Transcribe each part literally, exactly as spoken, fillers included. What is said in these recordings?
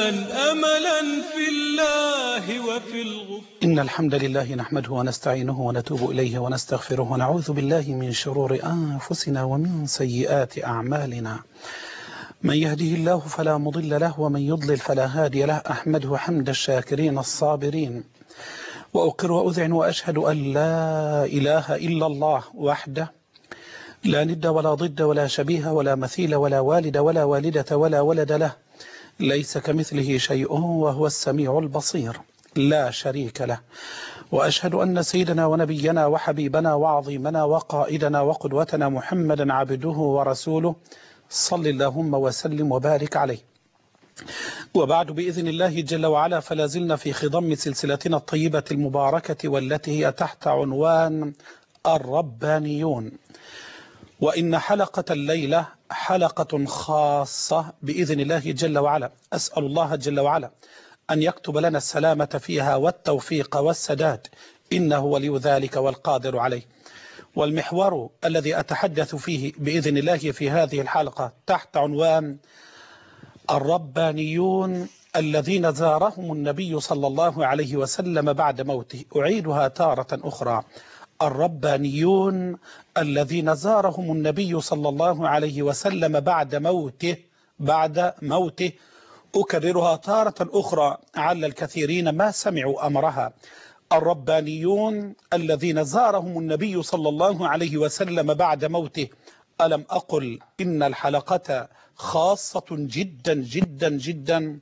أملا في الله وفي الغفران. إن الحمد لله نحمده ونستعينه ونتوب إليه ونستغفره ونعوذ بالله من شرور أنفسنا ومن سيئات أعمالنا. من يهده الله فلا مضل له ومن يضلل فلا هادي له. أحمده حمد الشاكرين الصابرين، وأقر وأذعن وأشهد أن لا إله إلا الله وحده لا ند ولا ضد ولا شبيه ولا مثيل ولا والد ولا والدة ولا ولد له، ليس كمثله شيء وهو السميع البصير، لا شريك له. وأشهد أن سيدنا ونبينا وحبيبنا وعظيمنا وقائدنا وقدوتنا محمدا عبده ورسوله، صل اللهم وسلم وبارك عليه. وبعد، بإذن الله جل وعلا، فلا زلنا في خضم سلسلتنا الطيبة المباركة والتي هي تحت عنوان الربانيون. وإن حلقة الليلة حلقة خاصة بإذن الله جل وعلا. أسأل الله جل وعلا أن يكتب لنا السلامة فيها والتوفيق والسداد، إنه ولي ذلك والقادر عليه. والمحور الذي أتحدث فيه بإذن الله في هذه الحلقة تحت عنوان الربانيون الذين زارهم النبي صلى الله عليه وسلم بعد موته. أعيدها تارة أخرى: الربانيون الذين زارهم النبي صلى الله عليه وسلم بعد موته بعد موته أكررها تارة أخرى على الكثيرين ما سمعوا أمرها. الربانيون الذين زارهم النبي صلى الله عليه وسلم بعد موته. ألم أقل إن الحلقة خاصة جدا جدا جدا؟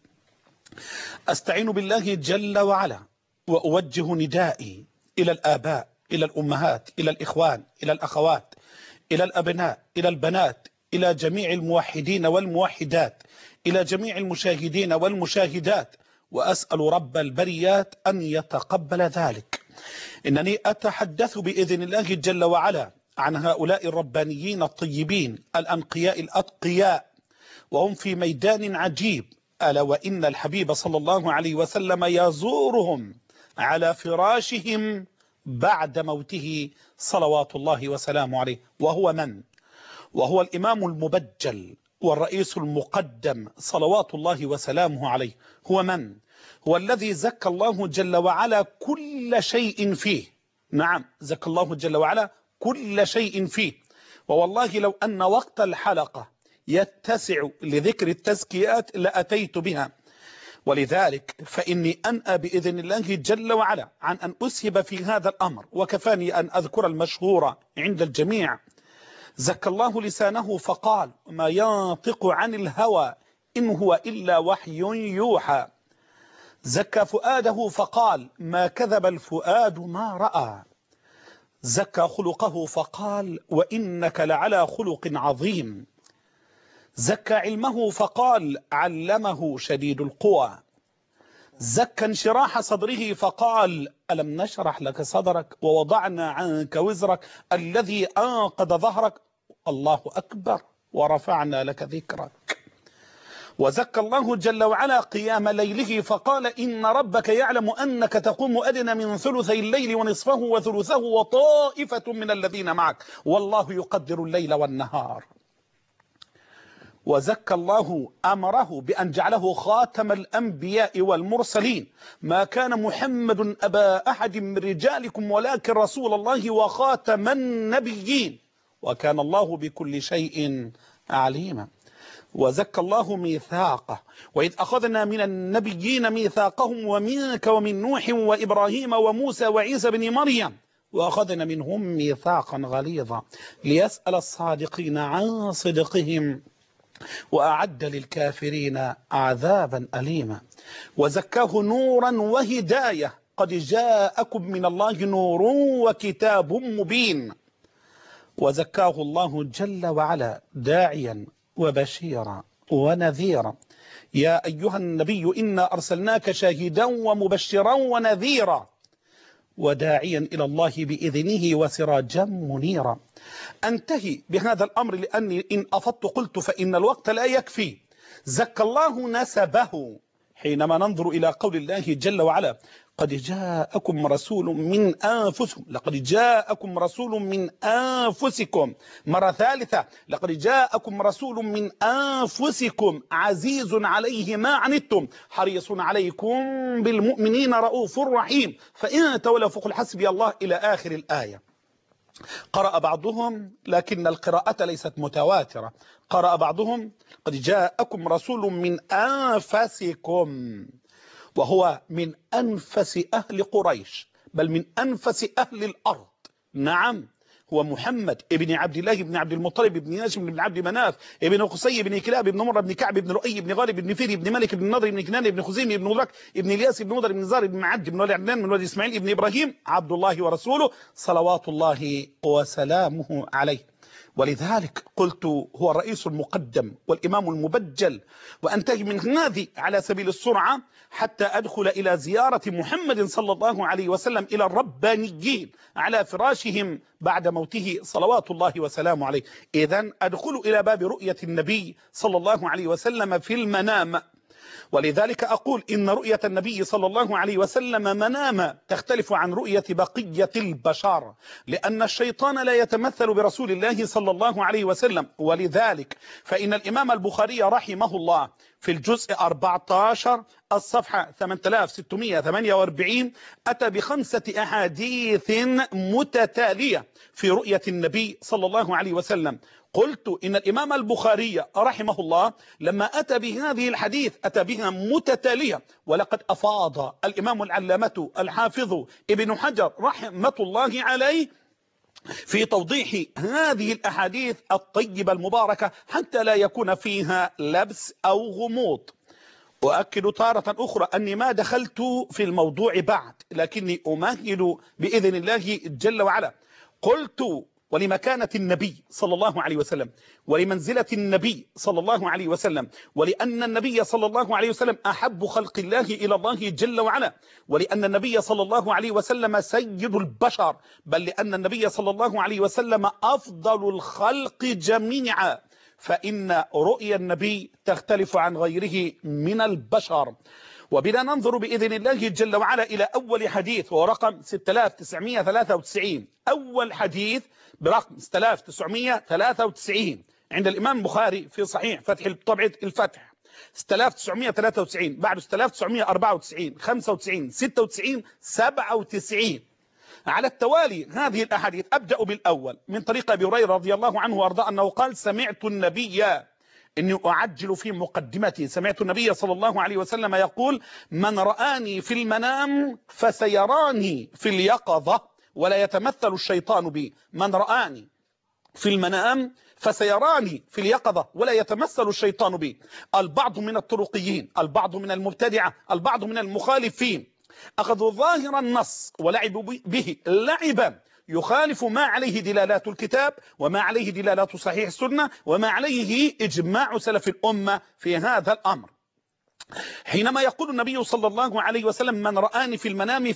أستعين بالله جل وعلا وأوجه ندائي إلى الآباء، إلى الأمهات، إلى الإخوان، إلى الأخوات، إلى الأبناء، إلى البنات، إلى جميع الموحدين والموحدات، إلى جميع المشاهدين والمشاهدات، وأسأل رب البريات أن يتقبل ذلك. إنني أتحدث بإذن الله جل وعلا عن هؤلاء الربانيين الطيبين الأنقياء الأتقياء، وهم في ميدان عجيب، ألا وإن الحبيب صلى الله عليه وسلم يزورهم على فراشهم بعد موته صلوات الله وسلامه عليه. وهو من؟ وهو الإمام المبجل والرئيس المقدم صلوات الله وسلامه عليه. هو من؟ هو الذي زكى الله جل وعلا كل شيء فيه. نعم، زكى الله جل وعلا كل شيء فيه. ووالله لو أن وقت الحلقة يتسع لذكر التزكيات لأتيت بها، ولذلك فإني أنأى بإذن الله جل وعلا عن أن أسهب في هذا الأمر، وكفاني أن أذكر المشهور عند الجميع. زكى الله لسانه فقال: ما ينطق عن الهوى إن هو إلا وحي يوحى. زكى فؤاده فقال: ما كذب الفؤاد ما رأى. زكى خلقه فقال: وإنك لعلى خلق عظيم. زكى علمه فقال: علمه شديد القوى. زكى انشراح صدره فقال: ألم نشرح لك صدرك ووضعنا عنك وزرك الذي أنقض ظهرك. الله أكبر، ورفعنا لك ذكرك. وزكى الله جل وعلا قيام ليله فقال: إن ربك يعلم أنك تقوم أدنى من ثلثي الليل ونصفه وثلثه وطائفة من الذين معك والله يقدر الليل والنهار. وزكى الله أمره بأن جعله خاتم الأنبياء والمرسلين: ما كان محمد أبا أحد من رجالكم ولكن رسول الله وخاتم النبيين وكان الله بكل شيء عليما. وزكى الله ميثاقه: وإذ أخذنا من النبيين ميثاقهم ومنك ومن نوح وإبراهيم وموسى وعيسى بن مريم وأخذنا منهم ميثاقا غليظا ليسأل الصادقين عن صدقهم وأعد للكافرين عذابا أليما. وزكاه نورا وهداية: قد جاءكم من الله نور وكتاب مبين. وزكاه الله جل وعلا داعيا وبشيرا ونذيرا: يا أيها النبي إنا أرسلناك شاهدا ومبشرا ونذيرا وداعيا إلى الله بإذنه وسراجا منيرا. أنتهي بهذا الأمر لأني إن أفضت قلت فإن الوقت لا يكفي. زكى الله نسبه: حينما ننظر إلى قول الله جل وعلا قد جاءكم رسول من أنفسكم، لقد جاءكم رسول من أنفسكم، مرة ثالثة لقد جاءكم رسول من أنفسكم عزيز عليه ما عنتم حريص عليكم بالمؤمنين رؤوف رحيم، فإن تولوا فقل حسبي الله إلى آخر الآية. قرأ بعضهم لكن القراءة ليست متواترة، قرأ بعضهم قد جاءكم رسول من أنفسكم، وهو من أنفس أهل قريش، بل من أنفس أهل الأرض. نعم، هو محمد ابن عبد الله بن عبد المطلب بن هاشم بن عبد مناف ابن قصي بن كلاب بن مرة بن كعب بن لؤي بن غالب بن فيري بن مالك بن نضر بن كنان بن خزيم بن مدرك بن الياس بن مضر بن زار بن معد بن ولد عدنان بن ولد اسماعيل بن إبراهيم عبد الله ورسوله صلوات الله وسلامه عليه. ولذلك قلت هو الرئيس المقدم والإمام المبجل، وأنتهي من هذه على سبيل السرعة حتى أدخل إلى زيارة محمد صلى الله عليه وسلم إلى الربانيين على فراشهم بعد موته صلوات الله وسلامه عليه. إذن أدخل إلى باب رؤية النبي صلى الله عليه وسلم في المنام. ولذلك أقول إن رؤية النبي صلى الله عليه وسلم منام تختلف عن رؤية بقية البشر، لأن الشيطان لا يتمثل برسول الله صلى الله عليه وسلم. ولذلك فإن الإمام البخاري رحمه الله في الجزء أربعة عشر الصفحة ثمانية آلاف وستمئة وثمانية وأربعين أتى بخمسة أحاديث متتالية في رؤية النبي صلى الله عليه وسلم. قلت إن الإمام البخاري رحمه الله لما أتى بهذه الحديث أتى بها متتالية، ولقد أفاض الإمام العلامة الحافظ ابن حجر رحمة الله عليه في توضيح هذه الأحاديث الطيبة المباركة حتى لا يكون فيها لبس أو غموض. وأكد تارة أخرى أني ما دخلت في الموضوع بعد، لكني أمهل بإذن الله جل وعلا. قلت ولمكانة النبي صلى الله عليه وسلم، ولمنزلة النبي صلى الله عليه وسلم، ولأن النبي صلى الله عليه وسلم أحب خلق الله إلى الله جل وعلا، ولأن النبي صلى الله عليه وسلم سيد البشر، بل لأن النبي صلى الله عليه وسلم أفضل الخلق جميعا، فإن رؤيا النبي تختلف عن غيره من البشر. وبنا ننظر بإذن الله جل وعلا إلى أول حديث وهو رقم ستة آلاف وتسعمئة وثلاثة وتسعين. أول حديث برقم ستة آلاف وتسعمئة وثلاثة وتسعين عند الإمام البخاري في صحيح فتح طبعة الفتح ستة آلاف وتسعمئة وثلاثة وتسعين، بعد ستة آلاف وتسعمئة وأربعة وتسعين، خمسة وتسعين، ستة وتسعين، سبعة وتسعين على التوالي. هذه الأحاديث أبدأ بالأول من طريق أبي هريرة رضي الله عنه وأرضاه أنه قال سمعت النبي، إني أعجل في مقدمتي، سمعت النبي صلى الله عليه وسلم يقول من رآني في المنام فسيراني في اليقظة ولا يتمثل الشيطان بي. من رآني في المنام فسيراني في اليقظة ولا يتمثل الشيطان بي. البعض من الطرقيين، البعض من المبتدعة، البعض من المخالفين أخذوا ظاهر النص ولعبوا به لعبا يخالف ما عليه دلالات الكتاب وما عليه دلالات صحيح السنة وما عليه إجماع سلف الأمة في هذا الأمر. حينما يقول النبي صلى الله عليه وسلم من رآني في المنام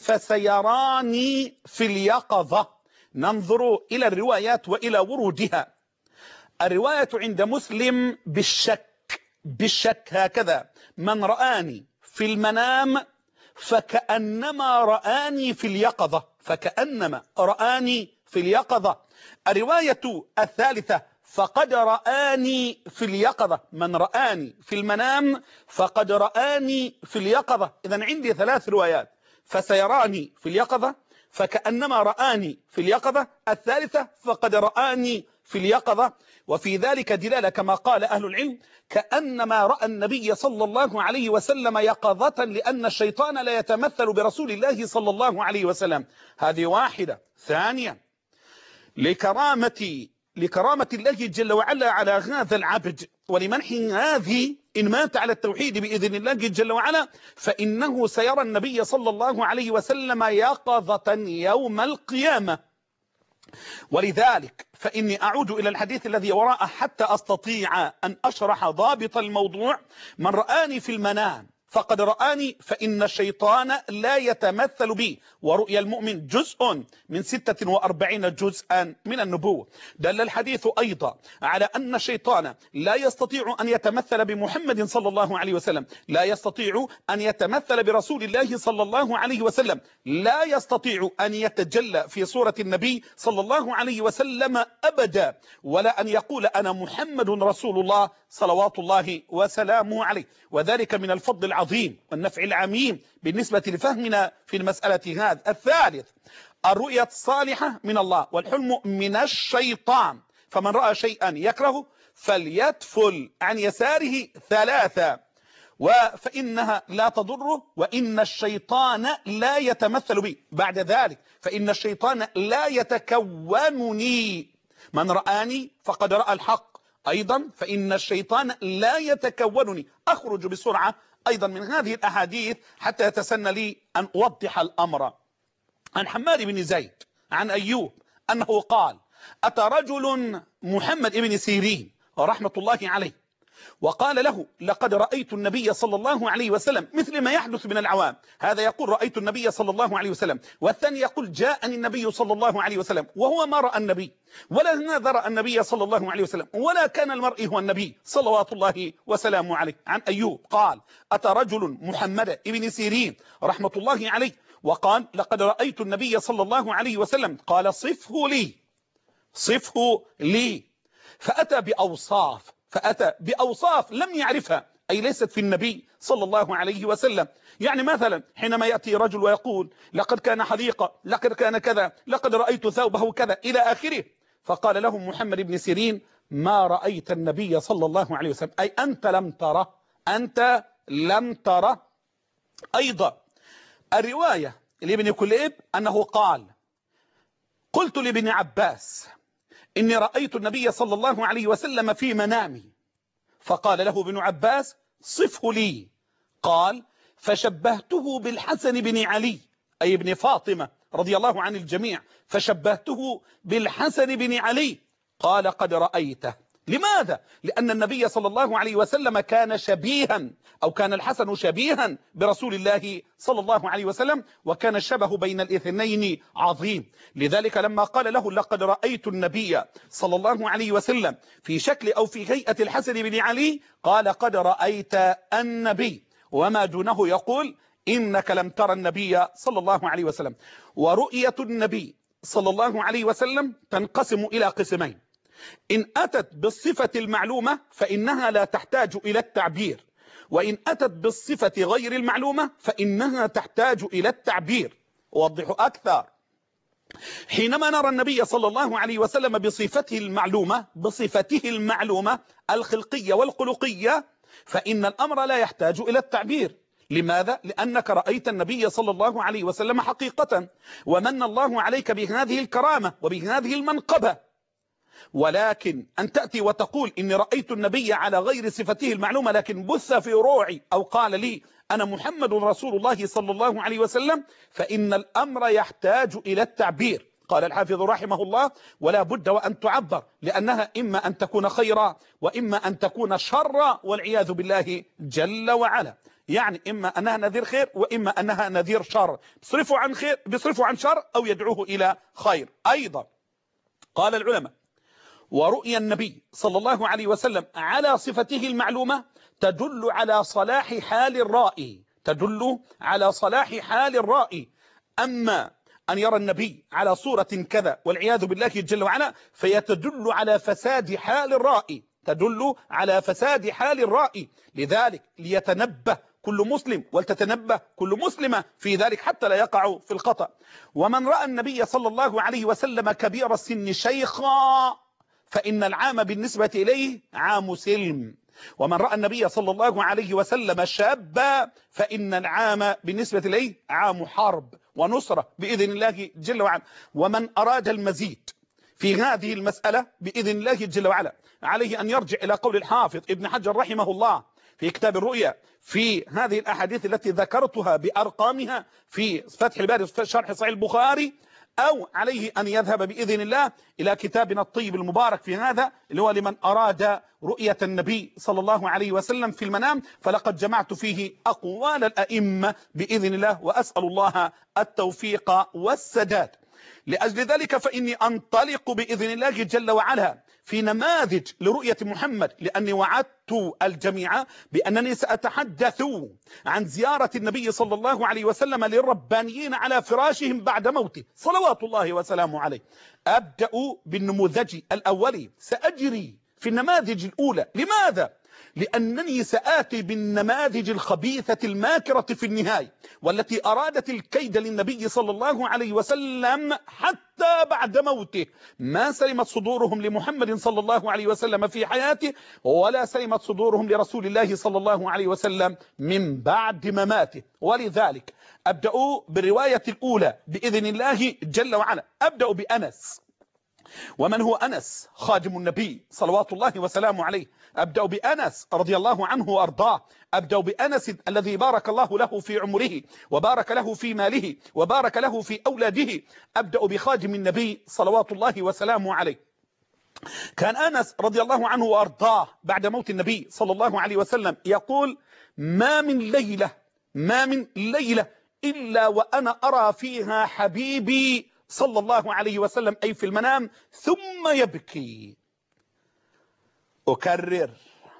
فسيراني في اليقظة، ننظر إلى الروايات وإلى ورودها. الرواية عند مسلم بالشك، بالشك هكذا من رآني في المنام فكأنما رآني في اليقظة، فكأنما رآني في اليقظة. الرواية الثالثة فقد رآني في اليقظة، من رآني في المنام فقد رآني في اليقظة. إذن عندي ثلاث روايات، فسيراني في اليقظة، فكأنما رآني في اليقظة، الثالثة فقد رآني في اليقظة. وفي ذلك دلالة كما قال أهل العلم كأنما رأى النبي صلى الله عليه وسلم يقظة، لأن الشيطان لا يتمثل برسول الله صلى الله عليه وسلم. هذه واحدة. ثانيا لكرامة لكرامة الله جل وعلا على هذا العبد ولمنح هذه إن مات على التوحيد بإذن الله جل وعلا فإنه سيرى النبي صلى الله عليه وسلم يقظة يوم القيامة. ولذلك فإني أعود إلى الحديث الذي وراءه حتى أستطيع أن أشرح ضابط الموضوع. من رآني في المنام فقد رآني فإن الشيطان لا يتمثل بي. ورؤيا المؤمن جزء من ستة وأربعين جزءا من النبوة. دل الحديث أيضا على أن الشيطان لا يستطيع أن يتمثل بمحمد صلى الله عليه وسلم، لا يستطيع أن يتمثل برسول الله صلى الله عليه وسلم، لا يستطيع أن يتجلى في صورة النبي صلى الله عليه وسلم أبدا، ولا أن يقول أنا محمد رسول الله صلوات الله وسلامه عليه. وذلك من الفضل العظيم والنفع العميم بالنسبة لفهمنا في المسألة هذا. الثالث الرؤية الصالحة من الله، والحلم من الشيطان. فمن رأى شيئا يكره فليتفل عن يساره ثلاثة، فإنها لا تضره وإن الشيطان لا يتمثل بي. بعد ذلك فإن الشيطان لا يتكونني. من رآني فقد رأى الحق. أيضا فإن الشيطان لا يتكونني. أخرج بسرعة أيضا من هذه الأحاديث حتى يتسنى لي أن أوضح الأمر. عن حماد بن زيد عن أيوب أنه قال: أتى رجل محمد بن سيرين رحمة الله عليه وقال له: لقد رأيت النبي صلى الله عليه وسلم، مثل ما يحدث من العوام. هذا يقول رأيت النبي صلى الله عليه وسلم، والثاني يقول جاءني النبي صلى الله عليه وسلم، وهو ما رأى النبي ولا نذر النبي صلى الله عليه وسلم، ولا كان المرء هو النبي صلوات الله وسلامه عليه. عن أيوب قال: أتى رجل محمد بن سيرين رحمة الله عليه وقال: لقد رأيت النبي صلى الله عليه وسلم. قال: صفه لي صفه لي. فأتى بأوصاف فأتى بأوصاف لم يعرفها، أي ليست في النبي صلى الله عليه وسلم. يعني مثلا حينما يأتي رجل ويقول: لقد كان حليقة، لقد كان كذا، لقد رأيت ثوبه كذا إلى آخره. فقال له محمد بن سيرين: ما رأيت النبي صلى الله عليه وسلم، أي أنت لم تره، أنت لم تره. أيضا الرواية لابن كليب أنه قال: قلت لابن عباس إني رأيت النبي صلى الله عليه وسلم في منامي. فقال له ابن عباس: صفه لي. قال: فشبهته بالحسن بن علي، أي ابن فاطمة رضي الله عن الجميع، فشبهته بالحسن بن علي. قال: قد رأيته. لماذا؟ لأن النبي صلى الله عليه وسلم كان شبيها، أو كان الحسن شبيها برسول الله صلى الله عليه وسلم، وكان الشبه بين الاثنين عظيم. لذلك لما قال له: لقد رأيت النبي صلى الله عليه وسلم في شكل أو في هيئة الحسن بن علي، قال: قد رأيت النبي. وما دونه يقول: إنك لم ترى النبي صلى الله عليه وسلم. ورؤية النبي صلى الله عليه وسلم تنقسم إلى قسمين: إن أتت بالصفة المعلومة فإنها لا تحتاج إلى التعبير، وإن أتت بالصفة غير المعلومة فإنها تحتاج إلى التعبير. أوضح أكثر. حينما نرى النبي صلى الله عليه وسلم بصفته المعلومة بصفته المعلومة الخلقية والخلقية، فإن الأمر لا يحتاج إلى التعبير. لماذا؟ لأنك رأيت النبي صلى الله عليه وسلم حقيقة، ومن الله عليك بهذه الكرامة وبهذه المنقبة. ولكن أن تأتي وتقول إني رأيت النبي على غير صفته المعلومة لكن بث في روعي أو قال لي أنا محمد رسول الله صلى الله عليه وسلم، فإن الأمر يحتاج إلى التعبير. قال الحافظ رحمه الله: ولا بد وأن تعبر، لأنها إما أن تكون خيرا وإما أن تكون شرا والعياذ بالله جل وعلا. يعني إما أنها نذير خير وإما أنها نذير شر، بيصرفوا عن خير بيصرفوا عن شر أو يدعوه إلى خير. أيضا قال العلماء: ورؤيا النبي صلى الله عليه وسلم على صفته المعلومة تدل على صلاح حال الرائي تدل على صلاح حال الرائي أما أن يرى النبي على صورة كذا والعياذ بالله جل وعلا فيتدل على فساد حال الرائي تدل على فساد حال الرائي. لذلك ليتنبه كل مسلم ولتتنبه كل مسلمة في ذلك حتى لا يقع في الخطأ. ومن رأى النبي صلى الله عليه وسلم كبير السن شيخا فإن العام بالنسبة إليه عام سلم، ومن رأى النبي صلى الله عليه وسلم شابا فإن العام بالنسبة إليه عام حرب ونصرة بإذن الله جل وعلا. ومن أراد المزيد في هذه المسألة بإذن الله جل وعلا عليه أن يرجع إلى قول الحافظ ابن حجر رحمه الله في كتاب الرؤيا في هذه الأحاديث التي ذكرتها بأرقامها في فتح الباري في شرح صحيح البخاري، أو عليه أن يذهب بإذن الله إلى كتابنا الطيب المبارك في هذا، اللي هو لمن أراد رؤية النبي صلى الله عليه وسلم في المنام، فلقد جمعت فيه أقوال الأئمة بإذن الله، وأسأل الله التوفيق والسداد. لأجل ذلك فإني أنطلق بإذن الله جل وعلا في نماذج لرؤية محمد، لأني وعدت الجميع بأنني سأتحدث عن زيارة النبي صلى الله عليه وسلم للربانيين على فراشهم بعد موته صلوات الله وسلامه عليه. أبدأ بالنموذج الأولي، سأجري في النماذج الأولى. لماذا؟ لأنني سآتي بالنماذج الخبيثة الماكرة في النهاية، والتي أرادت الكيد للنبي صلى الله عليه وسلم حتى بعد موته. ما سلمت صدورهم لمحمد صلى الله عليه وسلم في حياته، ولا سلمت صدورهم لرسول الله صلى الله عليه وسلم من بعد مماته. ولذلك أبدأ بالرواية الأولى بإذن الله جل وعلا. أبدأ بأنس. ومن هو أنس؟ خادم النبي صلوات الله وسلامه عليه. أبدأ بأنس رضي الله عنه وأرضاه. أبدأ بأنس الذي بارك الله له في عمره، وبارك له في ماله، وبارك له في أولاده. أبدأ بخادم النبي صلوات الله وسلامه عليه. كان أنس رضي الله عنه وأرضاه بعد موت النبي صلى الله عليه وسلم يقول: ما من ليلة ما من ليلة إلا وأنا أرى فيها حبيبي صلى الله عليه وسلم، أي في المنام، ثم يبكي. أكرر: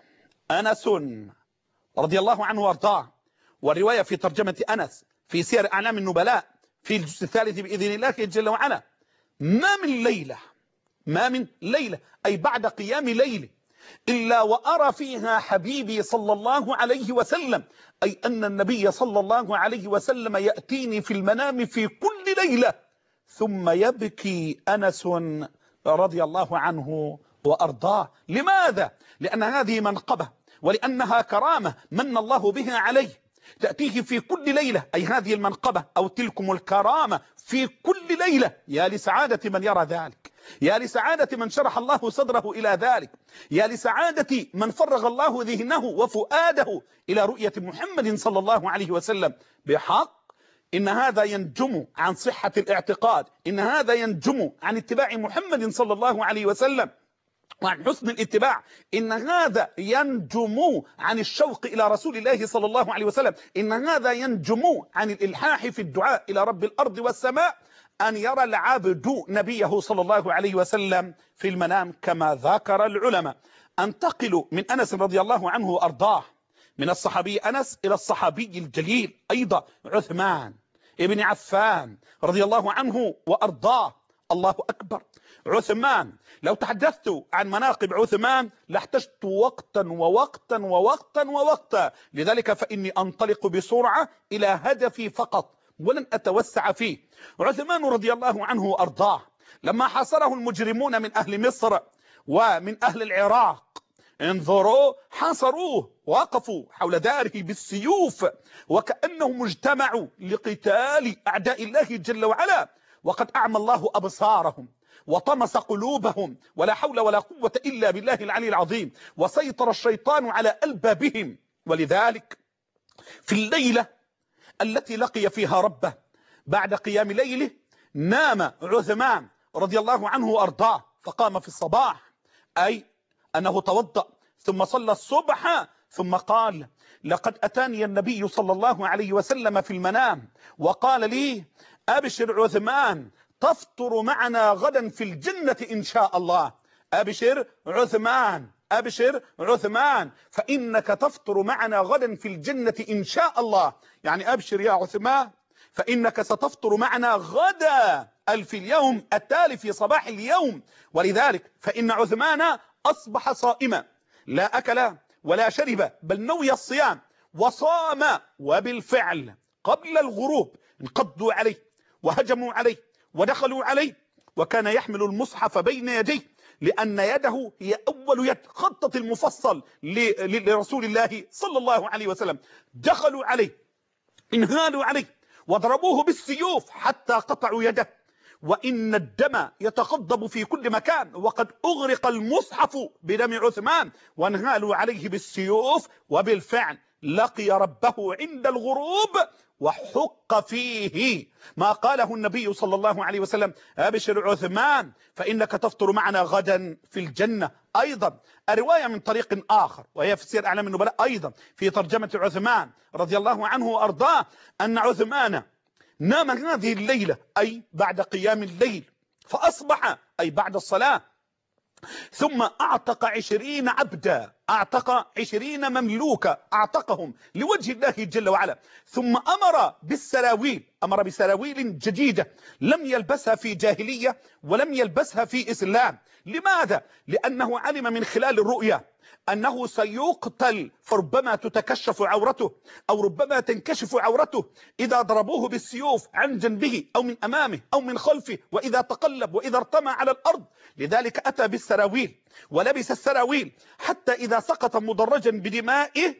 أنس رضي الله عنه وارضاه. والرواية في ترجمة أنس في سير أعلام النبلاء في الجزء الثالث بإذن الله جل وعلا: ما من ليلة ما من ليلة أي بعد قيام ليل إلا وأرى فيها حبيبي صلى الله عليه وسلم، أي أن النبي صلى الله عليه وسلم يأتيني في المنام في كل ليلة. ثم يبكي أنس رضي الله عنه وأرضاه. لماذا؟ لأن هذه منقبة، ولأنها كرامة من الله بها عليه، تأتيه في كل ليلة. أي هذه المنقبة أو تلكم الكرامة في كل ليلة. يا لسعادة من يرى ذلك، يا لسعادة من شرح الله صدره إلى ذلك، يا لسعادة من فرغ الله ذهنه وفؤاده إلى رؤية محمد صلى الله عليه وسلم. بحق إن هذا ينجم عن صحة الاعتقاد، إن هذا ينجم عن اتباع محمد صلى الله عليه وسلم وعن حسن الاتباع، إن هذا ينجم عن الشوق إلى رسول الله صلى الله عليه وسلم، إن هذا ينجم عن الإلحاح في الدعاء إلى رب الأرض والسماء، أن يرى العبد نبيه صلى الله عليه وسلم في المنام كما ذكر العلماء. أنتقل من أنس رضي الله عنه وأرضاه، من الصحابي أنس إلى الصحابي الجليل أيضا عثمان ابن عفان رضي الله عنه وأرضاه. الله أكبر. عثمان، لو تحدثت عن مناقب عثمان لاحتجت وقتا ووقتا ووقتا ووقتا، لذلك فإني أنطلق بسرعة إلى هدفي فقط ولن أتوسع فيه. عثمان رضي الله عنه وأرضاه لما حاصره المجرمون من أهل مصر ومن أهل العراق، انظروا، حاصروه، وقفوا حول داره بالسيوف وكأنهم اجتمعوا لقتال أعداء الله جل وعلا، وقد أعمى الله أبصارهم وطمس قلوبهم، ولا حول ولا قوة إلا بالله العلي العظيم، وسيطر الشيطان على ألبابهم. ولذلك في الليلة التي لقي فيها ربه بعد قيام ليله، نام عثمان رضي الله عنه وأرضاه، فقام في الصباح، أي أنه توضأ ثم صلى الصبح، ثم قال: لقد أتاني النبي صلى الله عليه وسلم في المنام وقال لي: أبشر عثمان، تفطر معنا غدا في الجنة إن شاء الله. أبشر عثمان، أبشر عثمان، فإنك تفطر معنا غدا في الجنة إن شاء الله. يعني أبشر يا عثمان، فإنك ستفطر معنا غدا، أي في اليوم التالي في صباح اليوم. ولذلك فإن عثمان أصبح صائما، لا أكل ولا شرب، بل نوي الصيام وصام. وبالفعل قبل الغروب انقضوا عليه وهجموا عليه ودخلوا عليه، وكان يحمل المصحف بين يديه، لأن يده هي أول يد خطة المفصل لرسول الله صلى الله عليه وسلم. دخلوا عليه، انهالوا عليه، وضربوه بالسيوف حتى قطعوا يده، وإن الدم يتقضب في كل مكان، وقد أغرق المصحف بدم عثمان، وانهالوا عليه بالسيوف. وبالفعل لقي ربه عند الغروب وحق فيه ما قاله النبي صلى الله عليه وسلم: أبشر عثمان فإنك تفطر معنا غدا في الجنة. أيضا الرواية من طريق آخر وهي في سير أعلام النبلاء أيضا في ترجمة عثمان رضي الله عنه وأرضاه أن عثمان نام هذه الليلة أي بعد قيام الليل، فأصبح أي بعد الصلاة، ثم أعتق عشرين عبدا، أعتق عشرين مملوكا، أعتقهم لوجه الله جل وعلا، ثم أمر بالسراويل، أمر بسراويل جديدة لم يلبسها في جاهلية ولم يلبسها في إسلام. لماذا؟ لأنه علم من خلال الرؤيا أنه سيقتل، فربما تتكشف عورته أو ربما تنكشف عورته إذا ضربوه بالسيوف عن جنبه أو من أمامه أو من خلفه، وإذا تقلب وإذا ارتمى على الأرض. لذلك أتى بالسراويل ولبس السراويل حتى إذا سقط مدرجا بدمائه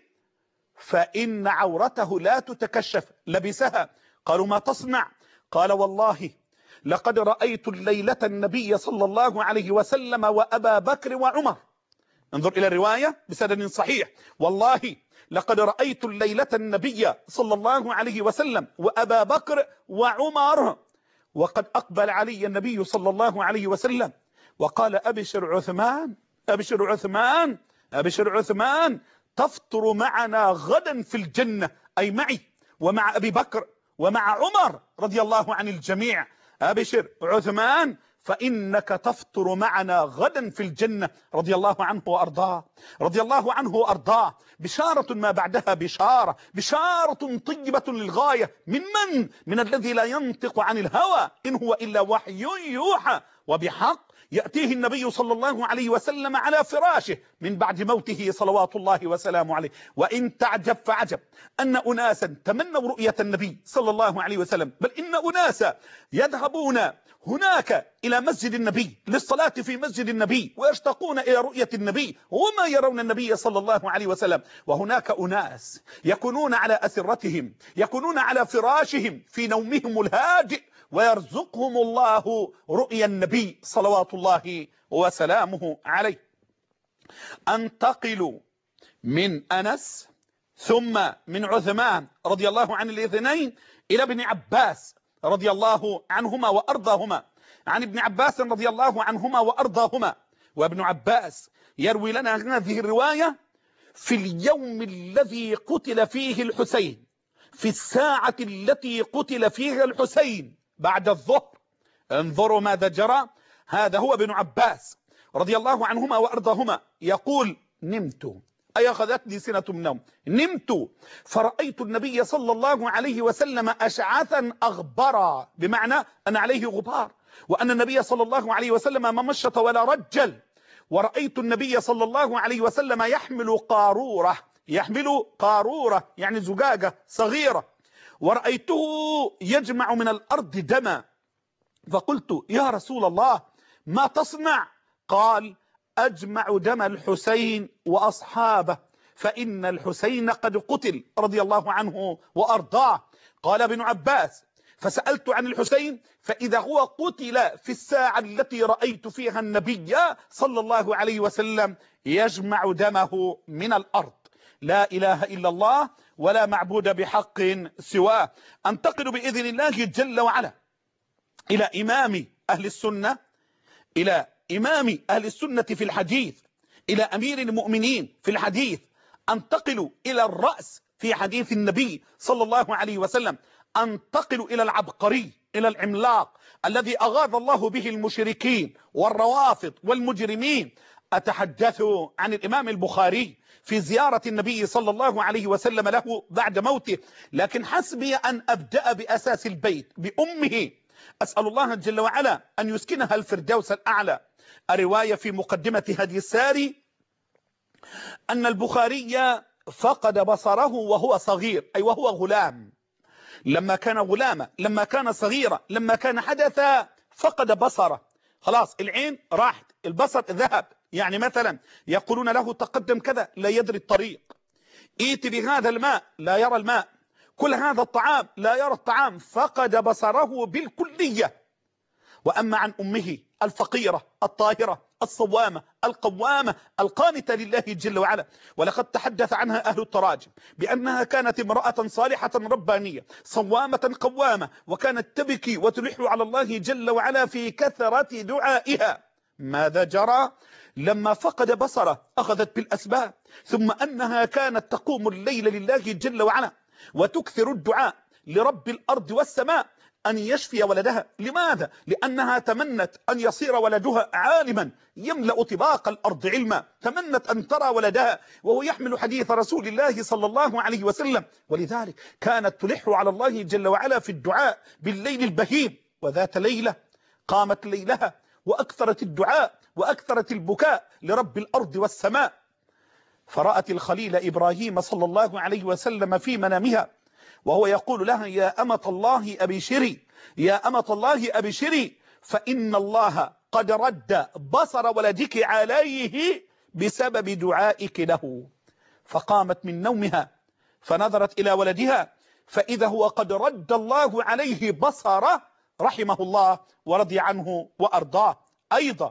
فإن عورته لا تتكشف، لبسها. قالوا: ما تصنع؟ قال: والله لقد رأيت الليلة النبي صلى الله عليه وسلم وأبا بكر وعمر. انظر إلى الرواية بسند صحيح: والله لقد رأيت الليلة النبي صلى الله عليه وسلم وأبا بكر وعمر، وقد أقبل علي النبي صلى الله عليه وسلم وقال: أبشر عثمان، أبشر عثمان، أبشر عثمان، تفطر معنا غدا في الجنة، أي معي ومع أبي بكر ومع عمر رضي الله عن الجميع. أبشر عثمان فإنك تفطر معنا غدا في الجنة، رضي الله عنه وأرضاه، رضي الله عنه وأرضاه. بشارة ما بعدها بشارة، بشارة طيبة للغاية. من من؟ من الذي لا ينطق عن الهوى إن هو إلا وحي يوحى. وبحق يأتيه النبي صلى الله عليه وسلم على فراشه من بعد موته صلوات الله وسلامه عليه. وإن تعجب فعجب أن أناسا تمنوا رؤية النبي صلى الله عليه وسلم، بل إن أناسا يذهبون هناك إلى مسجد النبي للصلاة في مسجد النبي ويشتاقون إلى رؤية النبي وما يرون النبي صلى الله عليه وسلم. وهناك أناس يكونون على أسرتهم، يكونون على فراشهم في نومهم الهادئ ويرزقهم الله رؤيا النبي صلوات الله وسلامه عليه. أنتقل من أنس ثم من عثمان رضي الله عن الاثنين إلى ابن عباس رضي الله عنهما وأرضاهما. عن ابن عباس رضي الله عنهما وأرضاهما، وابن عباس يروي لنا هذه الرواية: في اليوم الذي قتل فيه الحسين، في الساعة التي قتل فيها الحسين بعد الظهر. انظروا ماذا جرى. هذا هو ابن عباس رضي الله عنهما وأرضاهما يقول: نمت، أي أخذتني سنة من النوم، نمت فرأيت النبي صلى الله عليه وسلم أشعثا أغبرا، بمعنى أن عليه غبار، وأن النبي صلى الله عليه وسلم ما مشط ولا رجل. ورأيت النبي صلى الله عليه وسلم يحمل قارورة، يحمل قارورة يعني زجاجة صغيرة، ورأيته يجمع من الأرض دما. فقلت: يا رسول الله ما تصنع؟ قال: أجمع دم الحسين وأصحابه، فإن الحسين قد قتل رضي الله عنه وأرضاه. قال ابن عباس: فسألت عن الحسين فإذا هو قتل في الساعة التي رأيت فيها النبي صلى الله عليه وسلم يجمع دمه من الأرض. لا إله إلا الله ولا معبود بحق سواه. أنتقل بإذن الله جل وعلا إلى إمام أهل السنة، إلى إمام أهل السنة في الحديث، إلى أمير المؤمنين في الحديث. أنتقل إلى الرأس في حديث النبي صلى الله عليه وسلم. أنتقل إلى العبقري، إلى العملاق الذي أغاظ الله به المشركين والروافض والمجرمين. أتحدث عن الإمام البخاري في زيارة النبي صلى الله عليه وسلم له بعد موته، لكن حسبي أن أبدأ بأساس البيت بأمه. أسأل الله جل وعلا أن يسكنها الفردوس الأعلى. الرواية في مقدمة هدي الساري أن البخاري فقد بصره وهو صغير، أي وهو غلام. لما كان غلاما، لما كان صغيرا، لما كان حدثا فقد بصره، خلاص العين راحت، البصر ذهب. يعني مثلا يقولون له تقدم كذا لا يدري الطريق، ائت بهذا الماء لا يرى الماء، كل هذا الطعام لا يرى الطعام، فقد بصره بالكلية. وأما عن أمه الفقيرة الطاهرة الصوامة القوامة القانتة لله جل وعلا، ولقد تحدث عنها أهل التراجم بأنها كانت امرأة صالحة ربانية صوامة قوامة، وكانت تبكي وتلح على الله جل وعلا في كثرة دعائها. ماذا جرى؟ لما فقد بصره أخذت بالأسباب، ثم أنها كانت تقوم الليل لله جل وعلا وتكثر الدعاء لرب الأرض والسماء أن يشفي ولدها. لماذا؟ لأنها تمنت أن يصير ولدها عالما يملأ طباق الأرض علما، تمنت أن ترى ولدها وهو يحمل حديث رسول الله صلى الله عليه وسلم، ولذلك كانت تلح على الله جل وعلا في الدعاء بالليل البهيم. وذات ليلة قامت ليلها وأكثرت الدعاء وأكثرت البكاء لرب الأرض والسماء، فرأت الخليل إبراهيم صلى الله عليه وسلم في منامها وهو يقول لها: يا أمة الله أبشري، يا أمة الله أبشري، فإن الله قد رد بصر ولدك عليه بسبب دعائك له. فقامت من نومها فنظرت إلى ولدها فإذا هو قد رد الله عليه بصره رحمه الله ورضي عنه وأرضاه. أيضا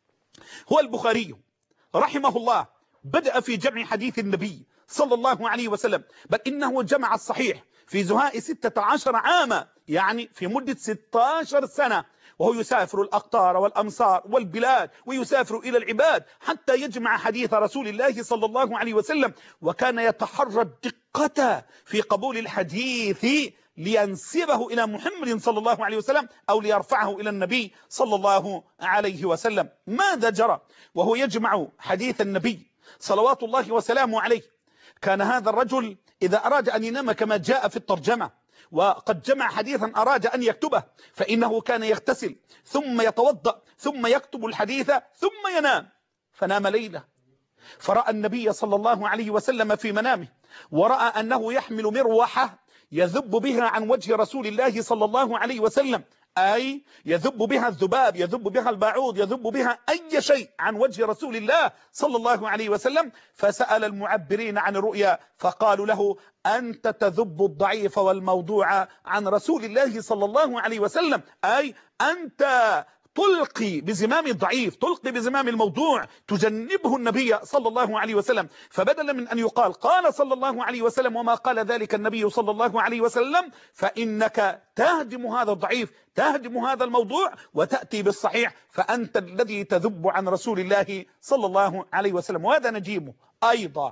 هو البخاري رحمه الله بدأ في جمع حديث النبي صلى الله عليه وسلم، بل إنه جمع الصحيح في زهاء ستة عشر عاما، يعني في مدة ستة عشر سنة، وهو يسافر الأقطار والأمصار والبلاد ويسافر إلى العباد حتى يجمع حديث رسول الله صلى الله عليه وسلم، وكان يتحرى الدقة في قبول الحديث لينسبه إلى محمد صلى الله عليه وسلم أو ليرفعه إلى النبي صلى الله عليه وسلم. ماذا جرى وهو يجمع حديث النبي صلوات الله وسلامه عليه؟ كان هذا الرجل إذا أراد أن ينام كما جاء في الترجمة وقد جمع حديثا أراد أن يكتبه، فإنه كان يغتسل ثم يتوضأ ثم يكتب الحديث ثم ينام. فنام ليلة فرأى النبي صلى الله عليه وسلم في منامه، ورأى أنه يحمل مروحة يذب بها عن وجه رسول الله صلى الله عليه وسلم، أي يذب بها الذباب، يذب بها الباعوض، يذب بها أي شيء عن وجه رسول الله صلى الله عليه وسلم. فسأل المعبرين عن الرؤيا فقالوا له: أنت تذب الضعيف والموضوع عن رسول الله صلى الله عليه وسلم، أي أنت تلقي بزمام الضعيف، تلقي بزمام الموضوع، تجنبه النبي صلى الله عليه وسلم. فبدلا من أن يقال قال صلى الله عليه وسلم وما قال ذلك النبي صلى الله عليه وسلم، فإنك تهدم هذا الضعيف، تهدم هذا الموضوع وتأتي بالصحيح، فأنت الذي تذب عن رسول الله صلى الله عليه وسلم. وهذا نجيمه أيضا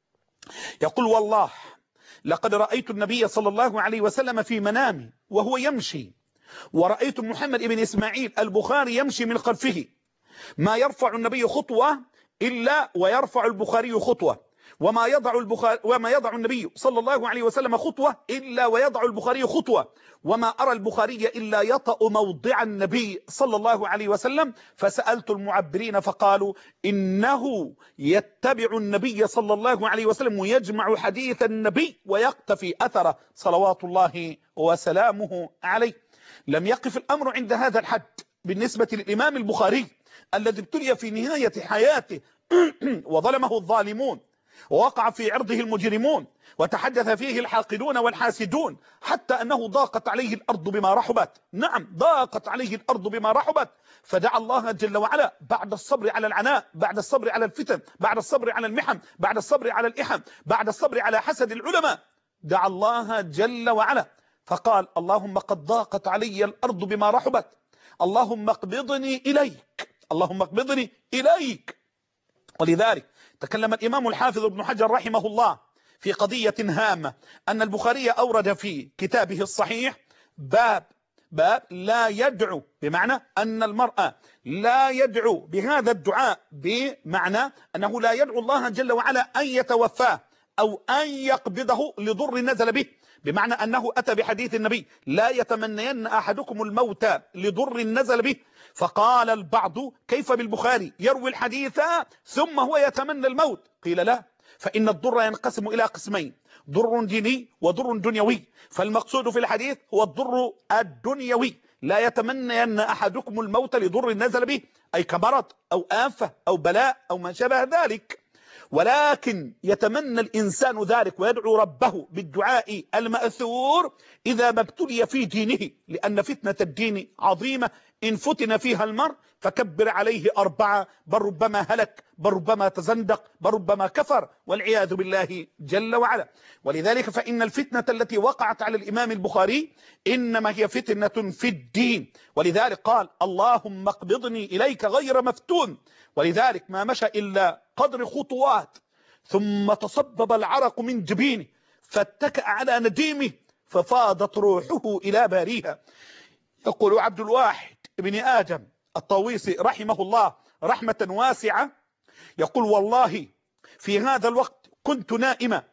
يقول: والله لقد رأيت النبي صلى الله عليه وسلم في منامي وهو يمشي، ورأيت محمد بن إسماعيل البخاري يمشي من خلفه، ما يرفع النبي خطوة إلا ويرفع البخاري خطوة، وما يضع البخاري وما يضع النبي صلى الله عليه وسلم خطوة إلا ويضع البخاري خطوة، وما أرى البخاري إلا يطأ موضع النبي صلى الله عليه وسلم. فسألت المعبرين فقالوا: إنه يتبع النبي صلى الله عليه وسلم ويجمع حديث النبي ويقتفي أثره صلوات الله وسلامه عليه. لم يقف الأمر عند هذا الحد بالنسبة للإمام البخاري الذي ابتلي في نهاية حياته وظلمه الظالمون ووقع في عرضه المجرمون وتحدث فيه الحاقدون والحاسدون، حتى أنه ضاقت عليه الأرض بما رحبت. نعم، ضاقت عليه الأرض بما رحبت، فدعا الله جل وعلا بعد الصبر على العناء، بعد الصبر على الفتن، بعد الصبر على المحن، بعد الصبر على الإحم، بعد الصبر على حسد العلماء، دعا الله جل وعلا فقال: اللهم قد ضاقت علي الأرض بما رحبت، اللهم اقبضني إليك، اللهم اقبضني إليك. ولذلك تكلم الإمام الحافظ ابن حجر رحمه الله في قضية هامة، أن البخاري أورد في كتابه الصحيح باب باب لا يدعو، بمعنى أن المرأة لا يدعو بهذا الدعاء، بمعنى أنه لا يدعو الله جل وعلا أن يتوفاه أو أن يقبضه لضر نزل به، بمعنى أنه أتى بحديث النبي: لا يتمنين أحدكم الموت لضر نزل به. فقال البعض: كيف بالبخاري يروي الحديث ثم هو يتمنى الموت؟ قيل: لا، فإن الضر ينقسم إلى قسمين: ضر ديني وضر دنيوي، فالمقصود في الحديث هو الضر الدنيوي، لا يتمنين أحدكم الموت لضر نزل به، أي كمرض أو آفة أو بلاء أو ما شابه ذلك. ولكن يتمنى الإنسان ذلك ويدعو ربه بالدعاء المأثور إذا ما ابتلي في دينه، لأن فتنة الدين عظيمة، إن فتن فيها المرء فكبر عليه أربعة، بل ربما هلك، بل ربما تزندق، بل ربما كفر، والعياذ بالله جل وعلا. ولذلك فإن الفتنة التي وقعت على الإمام البخاري إنما هي فتنة في الدين، ولذلك قال اللهم اقبضني إليك غير مفتون، ولذلك ما مشى إلا قدر خطوات ثم تصبب العرق من جبينه فاتكأ على نديمه ففاضت روحه إلى باريها. يقول عبد الواحد ابن آدم الطويسي رحمه الله رحمة واسعة، يقول والله في هذا الوقت كنت نائما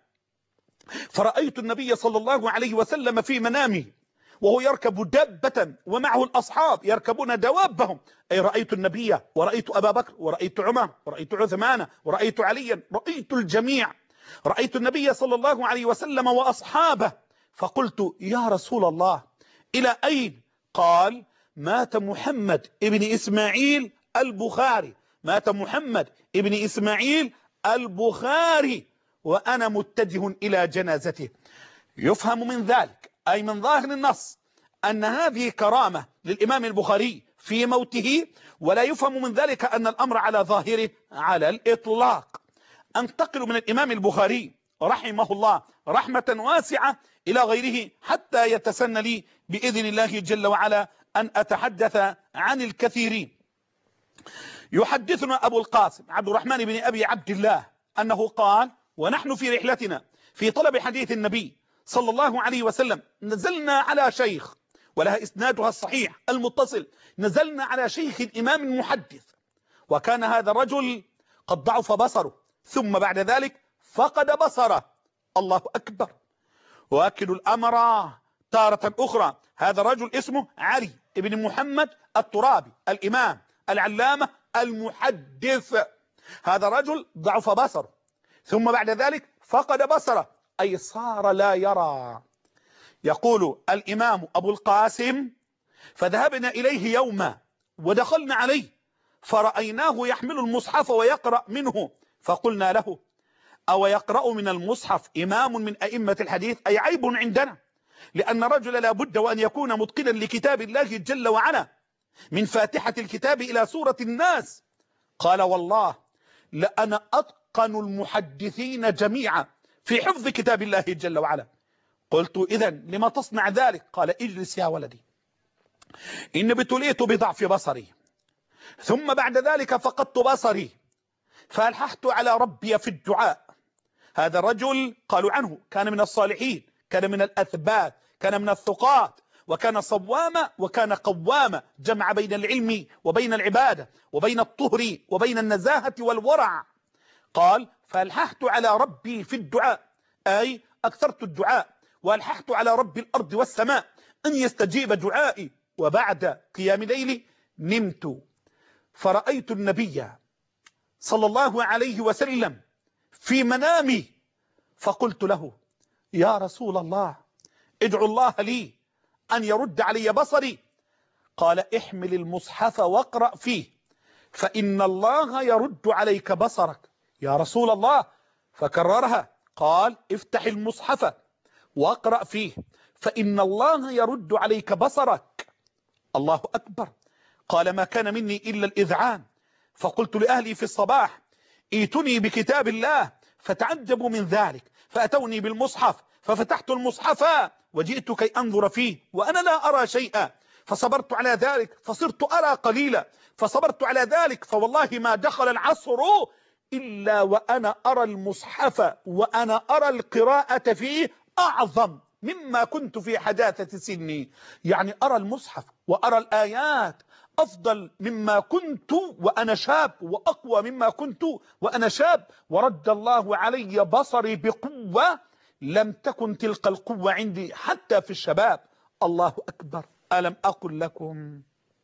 فرأيت النبي صلى الله عليه وسلم في منامه وهو يركب دابة ومعه الأصحاب يركبون دوابهم، أي رأيت النبي ورأيت أبا بكر ورأيت عمر ورأيت عثمان ورأيت عليا، رأيت الجميع، رأيت النبي صلى الله عليه وسلم وأصحابه، فقلت يا رسول الله إلى أين؟ قال مات محمد ابن إسماعيل البخاري، مات محمد ابن إسماعيل البخاري وأنا متجه إلى جنازته. يفهم من ذلك أي من ظاهر النص أن هذه كرامة للإمام البخاري في موته، ولا يفهم من ذلك أن الأمر على ظاهره على الإطلاق. أنتقل من الإمام البخاري رحمه الله رحمة واسعة إلى غيره حتى يتسنى لي بإذن الله جل وعلا أن أتحدث عن الكثيرين. يحدثنا أبو القاسم عبد الرحمن بن أبي عبد الله أنه قال ونحن في رحلتنا في طلب حديث النبي صلى الله عليه وسلم نزلنا على شيخ، ولها إسنادها الصحيح المتصل، نزلنا على شيخ الإمام المحدث، وكان هذا الرجل قد ضعف بصره ثم بعد ذلك فقد بصره، الله أكبر. وأكد الأمر تارة أخرى هذا الرجل اسمه علي بن محمد الترابي الإمام العلامة المحدث، هذا الرجل ضعف بصره ثم بعد ذلك فقد بصره أي صار لا يرى. يقول الإمام أبو القاسم فذهبنا إليه يوما ودخلنا عليه فرأيناه يحمل المصحف ويقرأ منه، فقلنا له أو يقرأ من المصحف إمام من أئمة الحديث؟ أي عيب عندنا، لأن رجل لا بد وأن يكون متقنا لكتاب الله جل وعلا من فاتحة الكتاب إلى سورة الناس. قال والله لأنا أتقن المحدثين جميعا في حفظ كتاب الله جل وعلا. قلت إذن لما تصنع ذلك؟ قال اجلس يا ولدي إن ابتليت بضعف بصري ثم بعد ذلك فقدت بصري فألححت على ربي في الدعاء. هذا الرجل قالوا عنه كان من الصالحين، كان من الأثبات، كان من الثقات، وكان صواما وكان قواما، جمع بين العلم وبين العبادة وبين الطهر وبين النزاهة والورع. قال فألححت على ربي في الدعاء أي أكثرت الدعاء وألححت على رب الأرض والسماء أن يستجيب دعائي. وبعد قيام ليلي نمت فرأيت النبي صلى الله عليه وسلم في منامي فقلت له يا رسول الله ادعو الله لي أن يرد علي بصري. قال احمل المصحف واقرأ فيه فإن الله يرد عليك بصرك. يا رسول الله، فكررها قال افتح المصحف واقرأ فيه فإن الله يرد عليك بصرك. الله أكبر. قال ما كان مني إلا الإذعان، فقلت لأهلي في الصباح ائتني بكتاب الله فتعجبوا من ذلك فأتوني بالمصحف ففتحت المصحف وجئت كي أنظر فيه وأنا لا أرى شيئا، فصبرت على ذلك فصرت أرى قليلا، فصبرت على ذلك فوالله ما دخل العصر إلا وأنا أرى المصحف وأنا أرى القراءة فيه أعظم مما كنت في حداثة سني، يعني أرى المصحف وأرى الآيات أفضل مما كنت وأنا شاب وأقوى مما كنت وأنا شاب، ورد الله علي بصري بقوة لم تكن تلك القوة عندي حتى في الشباب. الله أكبر. ألم أقل لكم